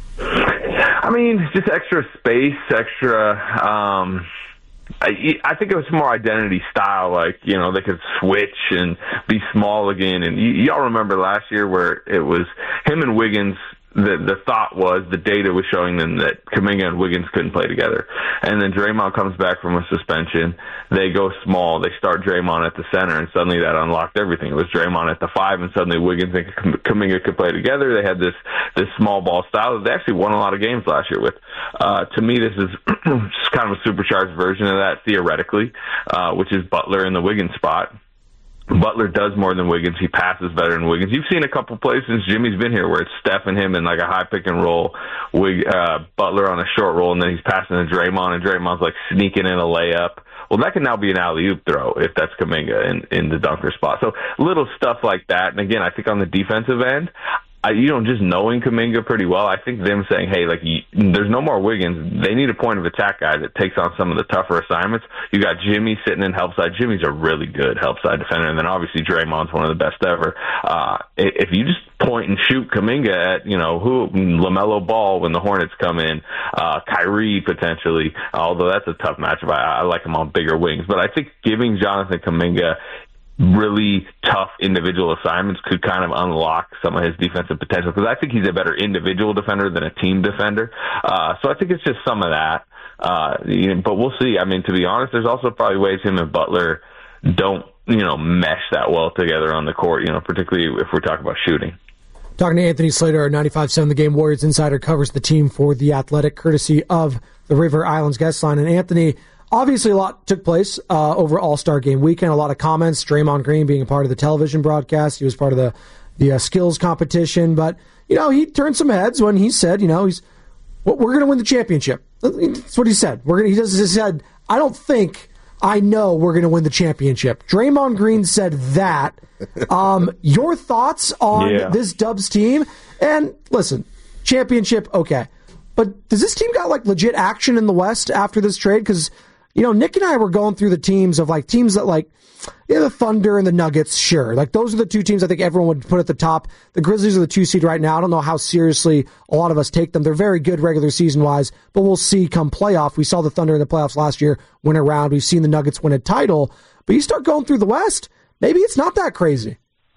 [SPEAKER 11] I mean, just extra space, extra. Um, I, I think it was more identity style, like, you know, they could switch and be small again. And y- y'all remember last year where it was him and Wiggins. The the thought was, the data was showing them that Kuminga and Wiggins couldn't play together. And then Draymond comes back from a suspension. They go small. They start Draymond at the center, and suddenly that unlocked everything. It was Draymond at the five, and suddenly Wiggins and Kuminga could play together. They had this, this small ball style that they actually won a lot of games last year with. Uh, to me, this is kind of a supercharged version of that, theoretically, uh, which is Butler in the Wiggins spot. Butler does more than Wiggins. He passes better than Wiggins. You've seen a couple plays since Jimmy's been here where it's Steph and him in like a high pick and roll, Wig, uh, Butler on a short roll, and then he's passing to Draymond, and Draymond's like sneaking in a layup. Well, that can now be an alley-oop throw if that's Kuminga in, in the dunker spot. So little stuff like that. And again, I think on the defensive end, I, you know, just knowing Kuminga pretty well, I think them saying, hey, like, you, there's no more Wiggins. They need a point of attack guy that takes on some of the tougher assignments. You got Jimmy sitting in help side. Jimmy's a really good help side defender. And then obviously Draymond's one of the best ever. Uh, if you just point and shoot Kuminga at, you know, who, LaMelo Ball when the Hornets come in, uh, Kyrie potentially, although that's a tough matchup. I, I like him on bigger wings. But I think giving Jonathan Kuminga really tough individual assignments could kind of unlock some of his defensive potential, because I think he's a better individual defender than a team defender. Uh, so I think it's just some of that. Uh, you know, but we'll see. I mean, to be honest, there's also probably ways him and Butler don't, you know, mesh that well together on the court, you know, particularly if we're talking about shooting.
[SPEAKER 7] Talking to Anthony Slater, our ninety-five point seven The Game Warriors insider, covers the team for The Athletic, courtesy of the River Islands guest line. And Anthony, obviously a lot took place uh, over All-Star Game weekend, a lot of comments, Draymond Green being a part of the television broadcast. He was part of the, the uh, skills competition. But, you know, he turned some heads when he said, you know, he's well, we're going to win the championship. That's what he said. We're gonna, he just he said, I don't think I know we're going to win the championship. Draymond Green said that. Um, your thoughts on yeah. this Dubs team? And listen, championship, okay. But does this team got like legit action in the West after this trade? Because, you know, Nick and I were going through the teams of like teams that like, yeah, the Thunder and the Nuggets, sure. Like those are the two teams I think everyone would put at the top. The Grizzlies are the two seed right now. I don't know how seriously a lot of us take them. They're very good regular season wise, but we'll see come playoff. We saw the Thunder in the playoffs last year win a round. We've seen the Nuggets win a title. But you start going through the West, maybe it's not that crazy.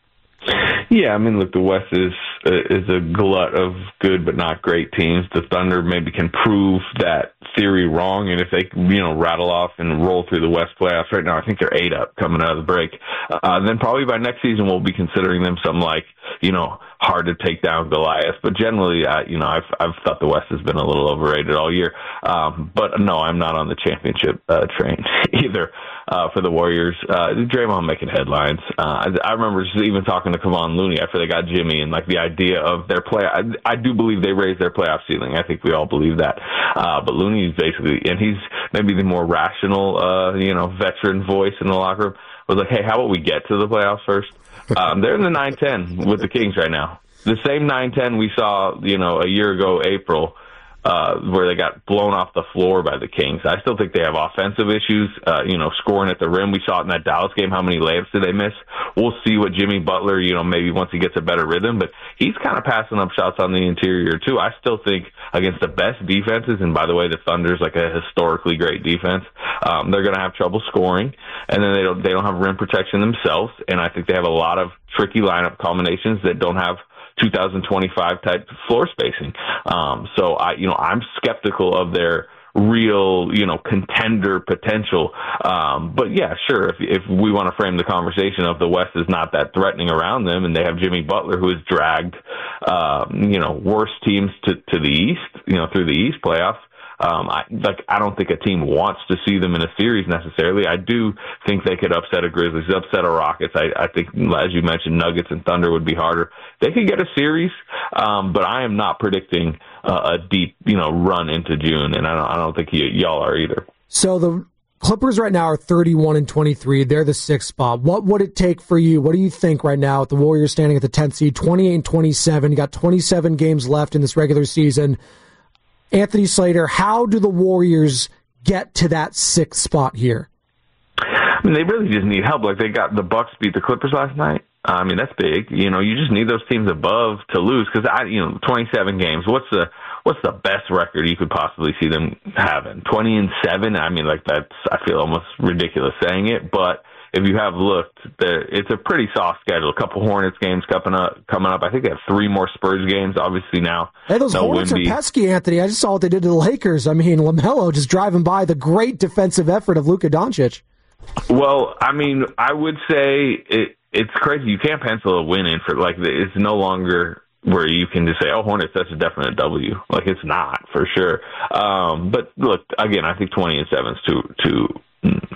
[SPEAKER 11] Yeah, I mean, look, the West is uh, is a glut of good but not great teams. The Thunder maybe can prove that theory wrong, and if they, you know, rattle off and roll through the West playoffs right now, I think they're eight up coming out of the break. Uh, then probably by next season we'll be considering them some like, you know, hard to take down Goliath. But generally, uh, you know, I've I've thought the West has been a little overrated all year. Um, but no, I'm not on the championship uh, train either. Uh, for the Warriors, uh, Draymond making headlines. Uh, I, I remember just even talking to Kevon Looney after they got Jimmy, and like the idea of their play. I, I do believe they raised their playoff ceiling. I think we all believe that. Uh, but Looney's basically, and he's maybe the more rational, uh, you know, veteran voice in the locker room, was like, hey, how about we get to the playoffs first? Um, they're in the nine ten with the Kings right now. The same nine ten we saw, you know, a year ago, April, Uh, where they got blown off the floor by the Kings. I still think they have offensive issues, uh, you know, scoring at the rim. We saw it in that Dallas game. How many layups did they miss? We'll see what Jimmy Butler, you know, maybe once he gets a better rhythm, but he's kind of passing up shots on the interior too. I still think against the best defenses, and by the way, the Thunder's like a historically great defense, um, they're going to have trouble scoring, and then they don't, they don't have rim protection themselves, and I think they have a lot of tricky lineup combinations that don't have two thousand twenty-five type floor spacing. Um, so I, you know, I'm skeptical of their real, you know, contender potential. Um, but yeah, sure. If, if we want to frame the conversation of the West is not that threatening around them, and they have Jimmy Butler, who has dragged, um, you know, worse teams to, to the East, you know, through the East playoffs. Um, I, like, I don't think a team wants to see them in a series necessarily. I do think they could upset a Grizzlies, upset a Rockets. I, I think, as you mentioned, Nuggets and Thunder would be harder. They could get a series, um, but I am not predicting uh, a deep, you know, run into June, and I don't, I don't think y- y'all are either.
[SPEAKER 7] So the Clippers right now are thirty-one and twenty-three. They're the sixth spot. What would it take for you? What do you think right now with the Warriors standing at the tenth seed, twenty-eight and twenty-seven? You got twenty-seven games left in this regular season. Anthony Slater, how do the Warriors get to that sixth spot here?
[SPEAKER 11] I mean, they really just need help. Like, they got the Bucks beat the Clippers last night. I mean, that's big. You know, you just need those teams above to lose, because I, you know, twenty-seven games. What's the what's the best record you could possibly see them having? Twenty and seven. I mean, like, that's, I feel almost ridiculous saying it, but if you have looked, it's a pretty soft schedule. A couple Hornets games coming up. Coming up, I think they have three more Spurs games. Obviously now,
[SPEAKER 7] hey, those
[SPEAKER 11] no
[SPEAKER 7] Hornets
[SPEAKER 11] Wemby.
[SPEAKER 7] are pesky, Anthony. I just saw what they did to the Lakers. I mean, LaMelo just driving by the great defensive effort of Luka Doncic.
[SPEAKER 11] Well, I mean, I would say it, it's crazy. You can't pencil a win in for, like, it's no longer where you can just say, oh, Hornets, that's a definite W. Like, it's not, for sure. Um, but look, again, I think twenty and seven is too, too, uh,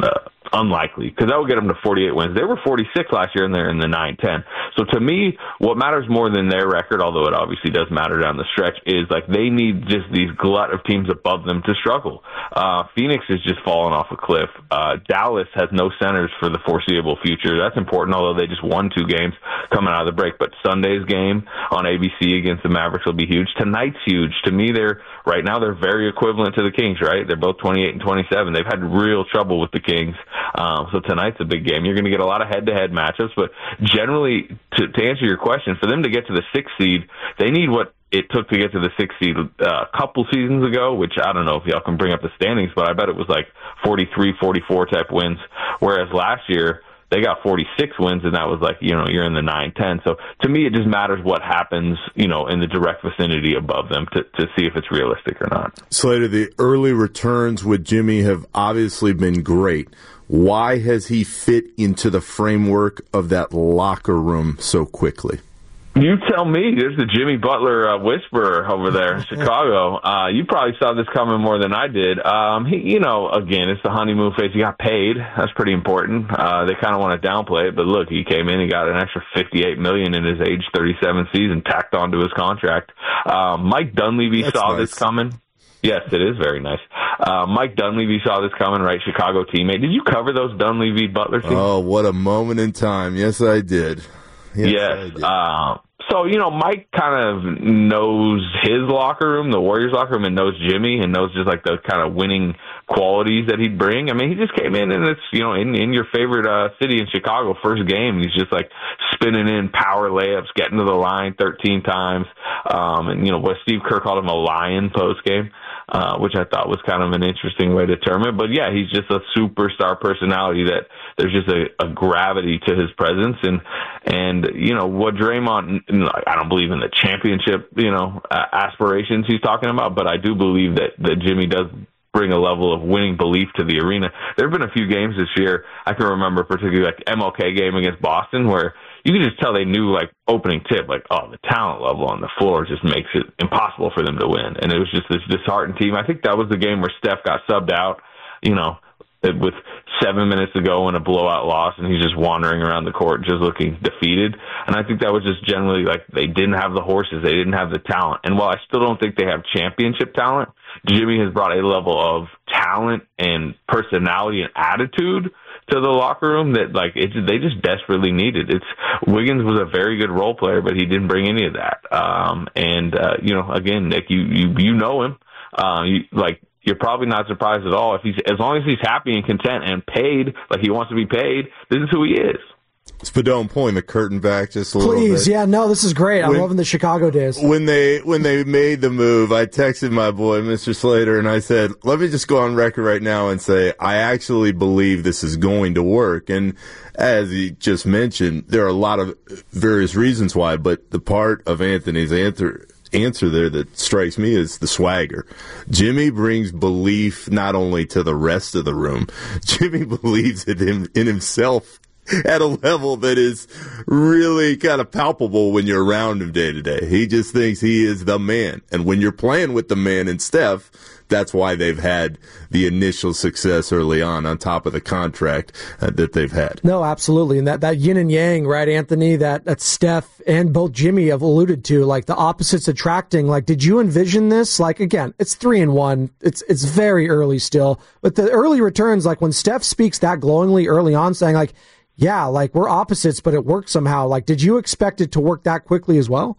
[SPEAKER 11] unlikely, because that would get them to forty-eight wins. They were forty-six last year, and they're in the nine ten. So to me, what matters more than their record, although it obviously does matter down the stretch, is like they need just these glut of teams above them to struggle. Uh, Phoenix is just falling off a cliff. Uh, Dallas has no centers for the foreseeable future. That's important, although they just won two games coming out of the break. But Sunday's game on A B C against the Mavericks will be huge. Tonight's huge. To me, they're right now they're very equivalent to the Kings, right? They're both twenty-eight and twenty-seven. They've had real trouble with the Kings. Um, so tonight's a big game. You're going to get a lot of head-to-head matchups, but generally, to, to answer your question, for them to get to the sixth seed, they need what it took to get to the sixth seed uh, a couple seasons ago, which I don't know if y'all can bring up the standings, but I bet it was like forty-three, forty-four type wins, whereas last year, they got forty-six wins, and that was like, you know, you're in the nine ten. So to me, it just matters what happens, you know, in the direct vicinity above them to, to see if it's realistic or not.
[SPEAKER 8] Slater, the early returns with Jimmy have obviously been great. Why has he fit into the framework of that locker room so quickly?
[SPEAKER 11] You tell me. There's the Jimmy Butler uh, whisperer over there in Chicago. Uh, you probably saw this coming more than I did. Um, he, you know, again, it's the honeymoon phase. He got paid. That's pretty important. Uh, they kind of want to downplay it, but look, he came in, he got an extra fifty-eight million dollars in his age thirty-seven season tacked onto his contract. Uh, Mike Dunleavy That's saw nice. this coming. Yes, it is very nice. Uh, Mike Dunleavy saw this coming, right? Chicago teammate. Did you cover those Dunleavy Butler teams?
[SPEAKER 8] Oh, what a moment in time. Yes, I did.
[SPEAKER 11] Yes. yes. Uh, so, you know, Mike kind of knows his locker room, the Warriors locker room, and knows Jimmy and knows just like the kind of winning qualities that he'd bring. I mean, he just came in and it's, you know, in, in your favorite uh, city in Chicago, first game, he's just like spinning in power layups, getting to the line thirteen times. Um, and, you know, what Steve Kerr called him a lion post game. Uh, which I thought was kind of an interesting way to term it. But yeah, he's just a superstar personality that there's just a, a gravity to his presence. And, and, you know, what Draymond, I don't believe in the championship, you know, uh, aspirations he's talking about, but I do believe that, that Jimmy does bring a level of winning belief to the arena. There have been a few games this year, I can remember particularly like M L K game against Boston, where you could just tell they knew, like, opening tip, like, oh, the talent level on the floor just makes it impossible for them to win. And it was just this disheartened team. I think that was the game where Steph got subbed out, you know, with seven minutes to go in a blowout loss, and he's just wandering around the court just looking defeated. And I think that was just generally, like, they didn't have the horses. They didn't have the talent. And while I still don't think they have championship talent, Jimmy has brought a level of talent and personality and attitude to the locker room that, like, it, they just desperately needed. It's Wiggins was a very good role player, but he didn't bring any of that. Um, and uh, you know, again, Nick, you you you know him. Uh, you, like, you're probably not surprised at all if he's as long as he's happy and content and paid like he wants to be paid. This is who he is.
[SPEAKER 8] Spadone, pulling the curtain back just a
[SPEAKER 7] Please,
[SPEAKER 8] little bit.
[SPEAKER 7] Please, yeah, no, this is great. I'm when, loving the Chicago days.
[SPEAKER 8] When they when they made the move, I texted my boy, Mister Slater, and I said, let me just go on record right now and say, I actually believe this is going to work. And as he just mentioned, there are a lot of various reasons why, but the part of Anthony's answer answer there that strikes me is the swagger. Jimmy brings belief not only to the rest of the room, Jimmy believes in him in himself at a level that is really kind of palpable when you're around him day to day. He just thinks he is the man. And when you're playing with the man and Steph, that's why they've had the initial success early on, on top of the contract uh, that they've had.
[SPEAKER 7] No, absolutely. And that, that yin and yang, right, Anthony, that, that Steph and both Jimmy have alluded to, like the opposites attracting. Like, did you envision this? Like, again, it's three and one. It's, it's very early still. But the early returns, like when Steph speaks that glowingly early on, saying like, yeah, like we're opposites, but it worked somehow. Like, did you expect it to work that quickly as well?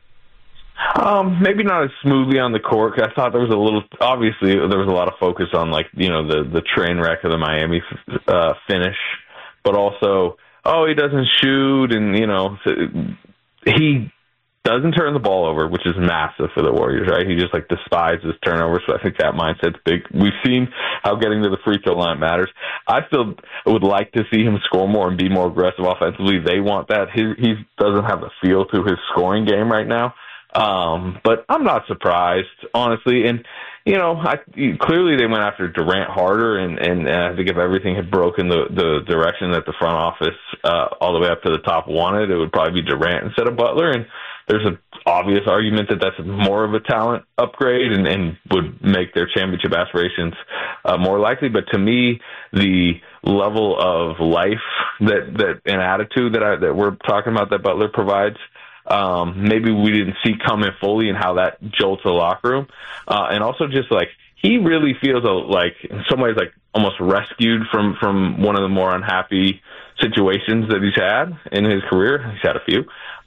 [SPEAKER 11] Um, maybe not as smoothly on the court. I thought there was a little, obviously there was a lot of focus on, like, you know, the, the train wreck of the Miami uh, finish, but also, oh, he doesn't shoot, and, you know, he doesn't turn the ball over, which is massive for the Warriors, right? He just, like, despises turnovers, so I think that mindset's big. We've seen how getting to the free throw line matters. I still would like to see him score more and be more aggressive offensively. They want that. He, he doesn't have the feel to his scoring game right now. Um, but I'm not surprised, honestly. And, you know, I, clearly they went after Durant harder, and, and, and I think if everything had broken the, the direction that the front office, uh, all the way up to the top wanted, it would probably be Durant instead of Butler. And, there's an obvious argument that that's more of a talent upgrade and, and would make their championship aspirations uh, more likely. But to me, the level of life that, that and attitude that I, that we're talking about that Butler provides, um, maybe we didn't see coming fully, and how that jolts the locker room. Uh, and also just like, he really feels like, in some ways, like almost rescued from, from one of the more unhappy situations that he's had in his career. He's had a few.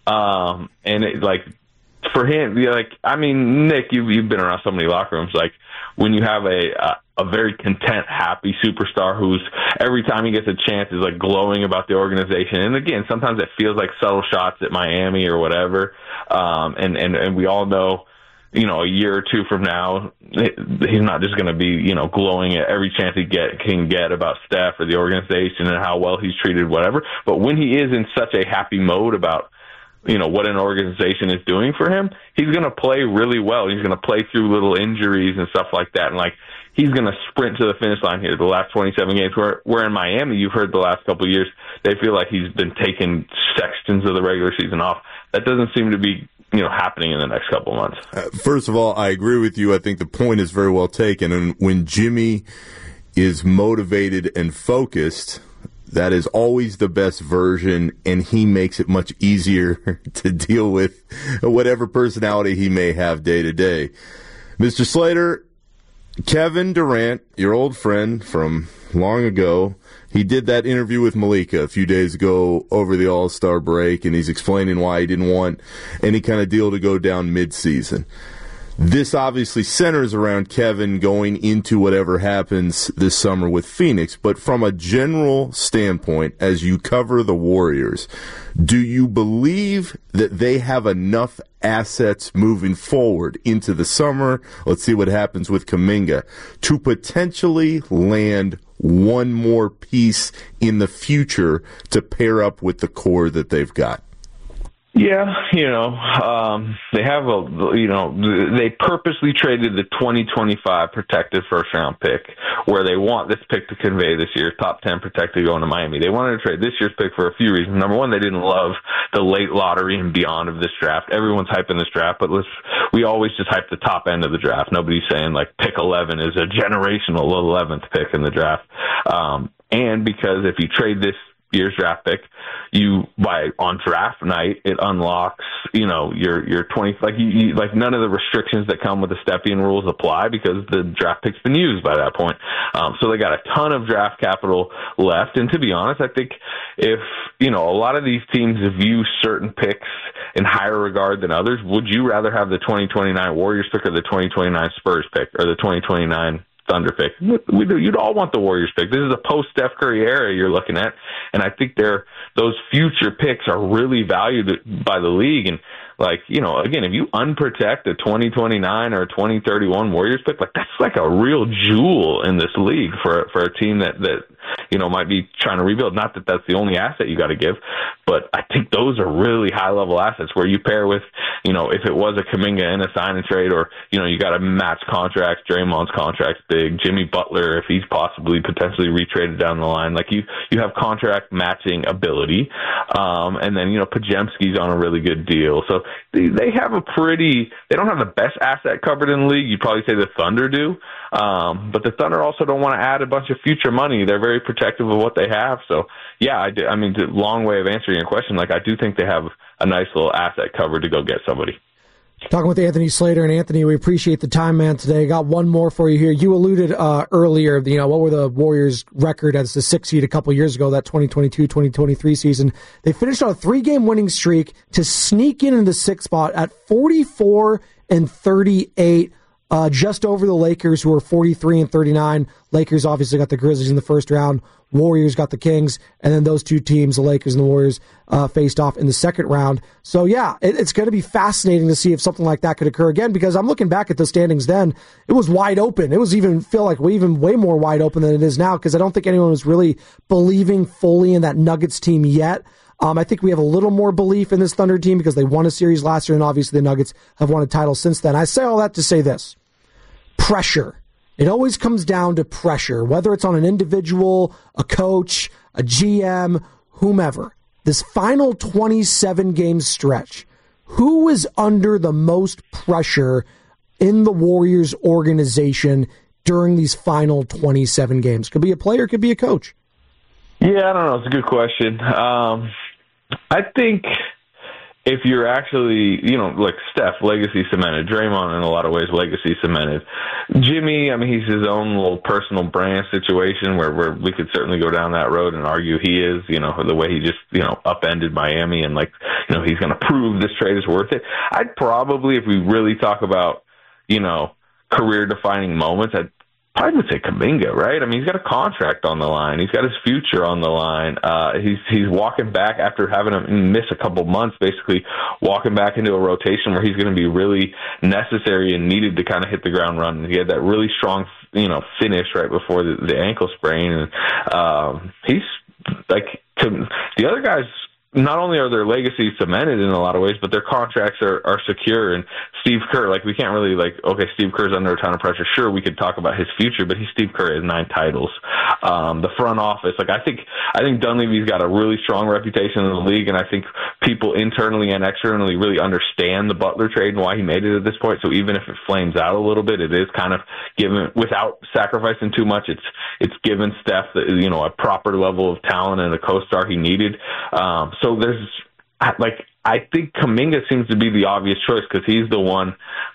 [SPEAKER 11] Um, and it, like, for him, like, I mean, Nick, you've, you've been around so many locker rooms. Like, when you have a, a, a very content, happy superstar who's, every time he gets a chance, is like glowing about the organization. And again, sometimes it feels like subtle shots at Miami or whatever. Um, and, and, and we all know, you know, a year or two from now, he's not just going to be, you know, glowing at every chance he get can get about Steph or the organization and how well he's treated, whatever. But when he is in such a happy mode about, you know, what an organization is doing for him, he's going to play really well. He's going to play through little injuries and stuff like that. And like, he's going to sprint to the finish line here the last twenty-seven games, where, where in Miami, you've heard the last couple of years, they feel like he's been taking sections of the regular season off. That doesn't seem to be, you know, happening in the next couple of months.
[SPEAKER 8] Uh, first of all, I agree with you. I think the point is very well taken. And when Jimmy is motivated and focused, that is always the best version, and he makes it much easier to deal with whatever personality he may have day to day. Mister Slater, Kevin Durant, your old friend from long ago, he did that interview with Malika a few days ago over the All-Star break, and he's explaining why he didn't want any kind of deal to go down mid-season. This obviously centers around Kevin going into whatever happens this summer with Phoenix, but from a general standpoint, as you cover the Warriors, do you believe that they have enough assets moving forward into the summer, let's see what happens with Kuminga, to potentially land one more piece in the future to pair up with the core that they've got?
[SPEAKER 11] Yeah, you know, um, they have a, you know, they purposely traded the twenty twenty-five protected first round pick, where they want this pick to convey this year's top ten protected going to Miami. They wanted to trade this year's pick for a few reasons. Number one, they didn't love the late lottery and beyond of this draft. Everyone's hyping this draft, but let's, we always just hype the top end of the draft. Nobody's saying like pick eleven is a generational eleventh pick in the draft. Um, and because if you trade this year's draft pick, you by on draft night it unlocks, you know, your your twenty, like you, you like none of the restrictions that come with the Stepien rules apply because the draft pick's been used by that point. Um, so they got a ton of draft capital left. And to be honest, I think if, you know, a lot of these teams view certain picks in higher regard than others, would you rather have the twenty twenty-nine Warriors pick or the twenty twenty-nine Spurs pick or the twenty twenty-nine Thunder pick? We do, you'd all want the Warriors pick. This is a post-Steph Curry era you're looking at, and I think they're, those future picks are really valued by the league. And, like, you know, again, if you unprotect a twenty twenty-nine or a twenty thirty-one Warriors pick, like, that's like a real jewel in this league for for a team that, that you know, might be trying to rebuild. Not that that's the only asset you got to give, but I think those are really high-level assets where you pair with, you know, if it was a Kuminga in a sign and trade, or, you know, you got to match contracts, Draymond's contract's big, Jimmy Butler, if he's possibly potentially retraded down the line, like you, you have contract matching ability. Um, and then, you know, Podziemski's on a really good deal. So they, they have a pretty, they don't have the best asset covered in the league. You'd probably say the Thunder do. Um, but the Thunder also don't want to add a bunch of future money. They're very protective of what they have. So, yeah, I, do, I mean, it's a long way of answering your question. Like, I do think they have a nice little asset covered to go get somebody.
[SPEAKER 7] Talking with Anthony Slater. And Anthony, we appreciate the time, man, today. Got one more for you here. You alluded uh, earlier, you know, what were the Warriors' record as the sixth seed a couple years ago, that twenty twenty-two twenty twenty-three season. They finished on a three-game winning streak to sneak in in the sixth spot at forty-four and thirty-eight. Uh, just over the Lakers, who are forty-three and thirty-nine. Lakers obviously got the Grizzlies in the first round. Warriors got the Kings, and then those two teams, the Lakers and the Warriors, uh, faced off in the second round. So, yeah, it, it's going to be fascinating to see if something like that could occur again, because I'm looking back at the standings then. It was wide open. It was even, feel like we even way more wide open than it is now, because I don't think anyone was really believing fully in that Nuggets team yet. Um, I think we have a little more belief in this Thunder team because they won a series last year, and obviously the Nuggets have won a title since then. I say all that to say this. Pressure. It always comes down to pressure, whether it's on an individual, a coach, a G M, whomever. This final twenty-seven game stretch, who is under the most pressure in the Warriors organization during these final twenty-seven games? Could be a player, could be a coach.
[SPEAKER 11] Yeah, I don't know. It's a good question. Um, I think if you're actually, you know, like Steph, legacy cemented. Draymond, in a lot of ways, legacy cemented. Jimmy, I mean, he's his own little personal brand situation where, where we could certainly go down that road and argue he is, you know, the way he just, you know, upended Miami and, like, you know, he's going to prove this trade is worth it. I'd probably, if we really talk about, you know, career-defining moments, I'd probably would say Kuminga, right? I mean, he's got a contract on the line. He's got his future on the line. Uh, he's he's walking back after having to miss a couple months, basically walking back into a rotation where he's going to be really necessary and needed to kind of hit the ground running. He had that really strong, you know, finish right before the, the ankle sprain, and um, he's like to, the other guys. Not only are their legacies cemented in a lot of ways, but their contracts are, are secure. And Steve Kerr, like, we can't really, like, okay, Steve Kerr's under a ton of pressure. Sure, we could talk about his future, but he's Steve Kerr has nine titles. Um, the front office, like, I think, I think Dunleavy's got a really strong reputation in the league, and I think people internally and externally really understand the Butler trade and why he made it at this point. So even if it flames out a little bit, it is kind of given, without sacrificing too much, it's, it's given Steph, you know, a proper level of talent and a co-star he needed. Um, So there's, like, I think Kuminga seems to be the obvious choice because he's the one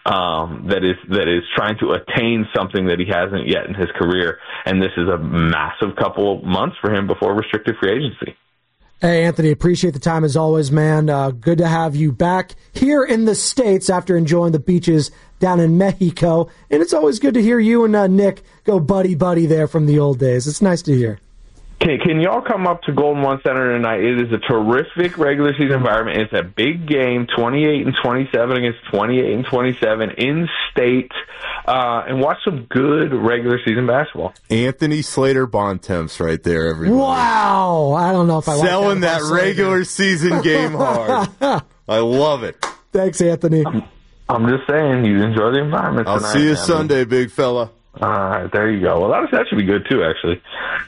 [SPEAKER 11] um, that is that is trying to attain something that he hasn't yet in his career, and this is a massive couple of months for him before restricted free agency.
[SPEAKER 7] Hey, Anthony, appreciate the time as always, man. Uh, good to have you back here in the States after enjoying the beaches down in Mexico, and it's always good to hear you and uh, Nick go buddy-buddy there from the old days. It's nice to hear.
[SPEAKER 11] Can, can y'all come up to Golden One Center tonight? It is a terrific regular season environment. It's a big game, twenty-eight and twenty-seven against twenty-eight and twenty-seven in state, uh, and watch some good regular season basketball.
[SPEAKER 8] Anthony Slater Bontemps right there, everybody.
[SPEAKER 7] Wow! I don't know if I
[SPEAKER 8] selling
[SPEAKER 7] like that,
[SPEAKER 8] that regular season game hard. I love it.
[SPEAKER 7] Thanks, Anthony.
[SPEAKER 11] I'm, I'm just saying, you enjoy the environment
[SPEAKER 8] I'll
[SPEAKER 11] tonight.
[SPEAKER 8] see you
[SPEAKER 11] man.
[SPEAKER 8] Sunday, big fella.
[SPEAKER 11] All right, there you go. Well, that, that should be good too, actually.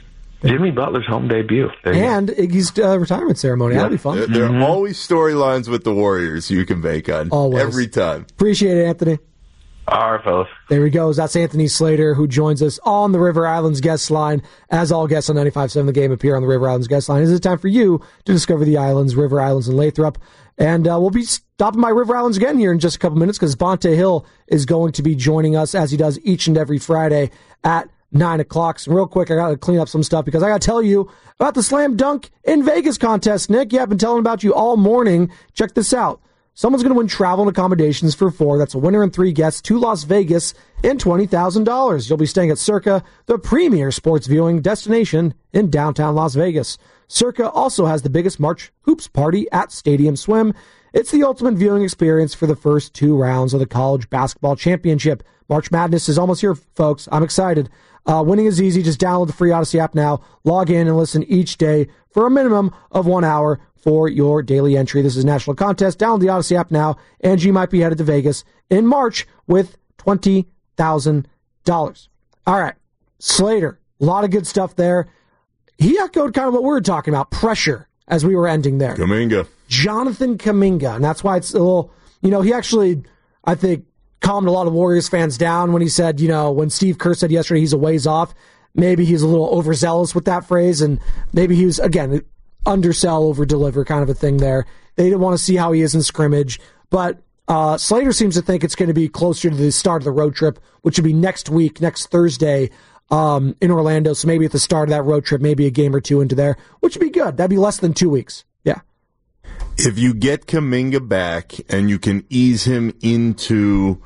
[SPEAKER 11] Jimmy Butler's home debut. There
[SPEAKER 7] and Iggy's uh, retirement ceremony.
[SPEAKER 8] Yeah.
[SPEAKER 7] That'll be fun.
[SPEAKER 8] There, there mm-hmm. are always storylines with the Warriors you can bank on.
[SPEAKER 7] Always.
[SPEAKER 8] Every time.
[SPEAKER 7] Appreciate it, Anthony.
[SPEAKER 11] All right, fellas.
[SPEAKER 7] There he goes. That's Anthony Slater, who joins us on the River Islands guest line. As all guests on ninety-five point seven The Game appear on the River Islands guest line, it is time for you to discover the islands, River Islands, and Lathrop. And uh, we'll be stopping by River Islands again here in just a couple minutes because Bonte Hill is going to be joining us, as he does each and every Friday at nine o'clock. So real quick, I got to clean up some stuff because I got to tell you about the Slam Dunk in Vegas contest, Nick. Yeah, I've been telling about you all morning. Check this out. Someone's going to win travel and accommodations for four. That's a winner and three guests to Las Vegas and twenty thousand dollars. You'll be staying at Circa, the premier sports viewing destination in downtown Las Vegas. Circa also has the biggest March hoops party at Stadium Swim. It's the ultimate viewing experience for the first two rounds of the college basketball championship. March Madness is almost here, folks. I'm excited. Uh, winning is easy. Just download the free Odyssey app now. Log in and listen each day for a minimum of one hour for your daily entry. This is a national contest. Download the Odyssey app now, and you might be headed to Vegas in March with twenty thousand dollars. All right, Slater, a lot of good stuff there. He echoed kind of what we were talking about, pressure, as we were ending there.
[SPEAKER 8] Kuminga.
[SPEAKER 7] Jonathan Kuminga, and that's why it's a little, you know, he actually, I think, calmed a lot of Warriors fans down when he said, you know, when Steve Kerr said yesterday he's a ways off, maybe he's a little overzealous with that phrase, and maybe he was, again, undersell, over-deliver kind of a thing there. They didn't want to see how he is in scrimmage, but uh, Slater seems to think it's going to be closer to the start of the road trip, which would be next week, next Thursday um, in Orlando, so maybe at the start of that road trip, maybe a game or two into there, which would be good. That'd be less than two weeks. Yeah.
[SPEAKER 8] If you get Kuminga back and you can ease him into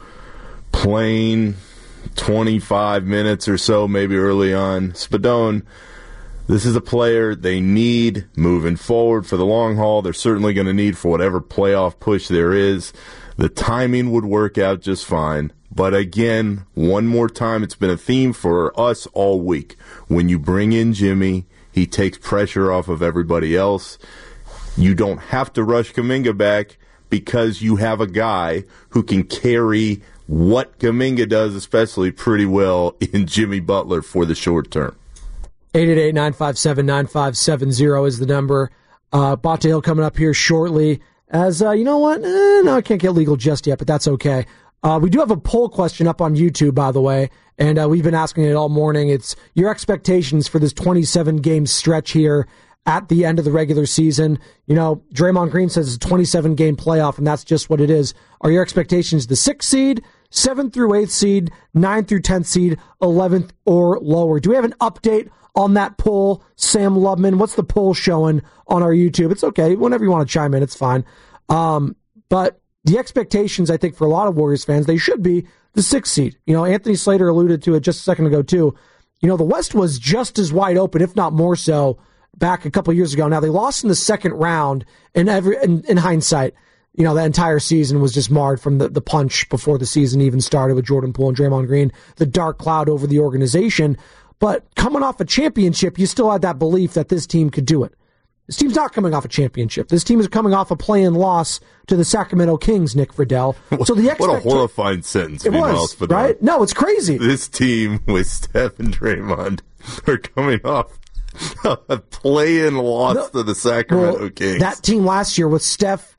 [SPEAKER 8] playing twenty-five minutes or so, maybe early on, Spadone, this is a player they need moving forward for the long haul. They're certainly going to need for whatever playoff push there is. The timing would work out just fine. But again, one more time, it's been a theme for us all week. When you bring in Jimmy, he takes pressure off of everybody else. You don't have to rush Kuminga back because you have a guy who can carry what Kuminga does, especially pretty well, in Jimmy Butler for the short term.
[SPEAKER 7] eight eight eight, nine five seven, nine five seven zero is the number. Uh, Bonte Hill coming up here shortly as, uh, you know what? Eh, no, I can't get legal just yet, but that's okay. Uh, we do have a poll question up on YouTube, by the way, and uh, we've been asking it all morning. It's your expectations for this twenty-seven game stretch here at the end of the regular season. You know, Draymond Green says it's a twenty-seven game playoff, and that's just what it is. Are your expectations the sixth seed, seventh through eighth seed, ninth through tenth seed, eleventh or lower? Do we have an update on that poll, Sam Lubman? What's the poll showing on our YouTube? It's okay. Whenever you want to chime in, it's fine. Um, but the expectations, I think, for a lot of Warriors fans, they should be the sixth seed. You know, Anthony Slater alluded to it just a second ago, too. You know, the West was just as wide open, if not more so, back a couple years ago. Now, they lost in the second round, and every, in, in hindsight, you know, the entire season was just marred from the, the punch before the season even started with Jordan Poole and Draymond Green, the dark cloud over the organization. But coming off a championship, you still had that belief that this team could do it. This team's not coming off a championship. This team is coming off a play-in loss to the Sacramento Kings, Nick Friedel. So the
[SPEAKER 8] what a horrifying sentence.
[SPEAKER 7] It was, right? No, it's crazy.
[SPEAKER 8] This team with Steph and Draymond are coming off a play-in loss no, to the Sacramento
[SPEAKER 7] well,
[SPEAKER 8] Kings.
[SPEAKER 7] That team last year with Steph,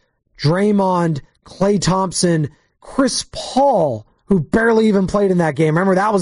[SPEAKER 7] Draymond, Klay Thompson, Chris Paul, who barely even played in that game. Remember, that was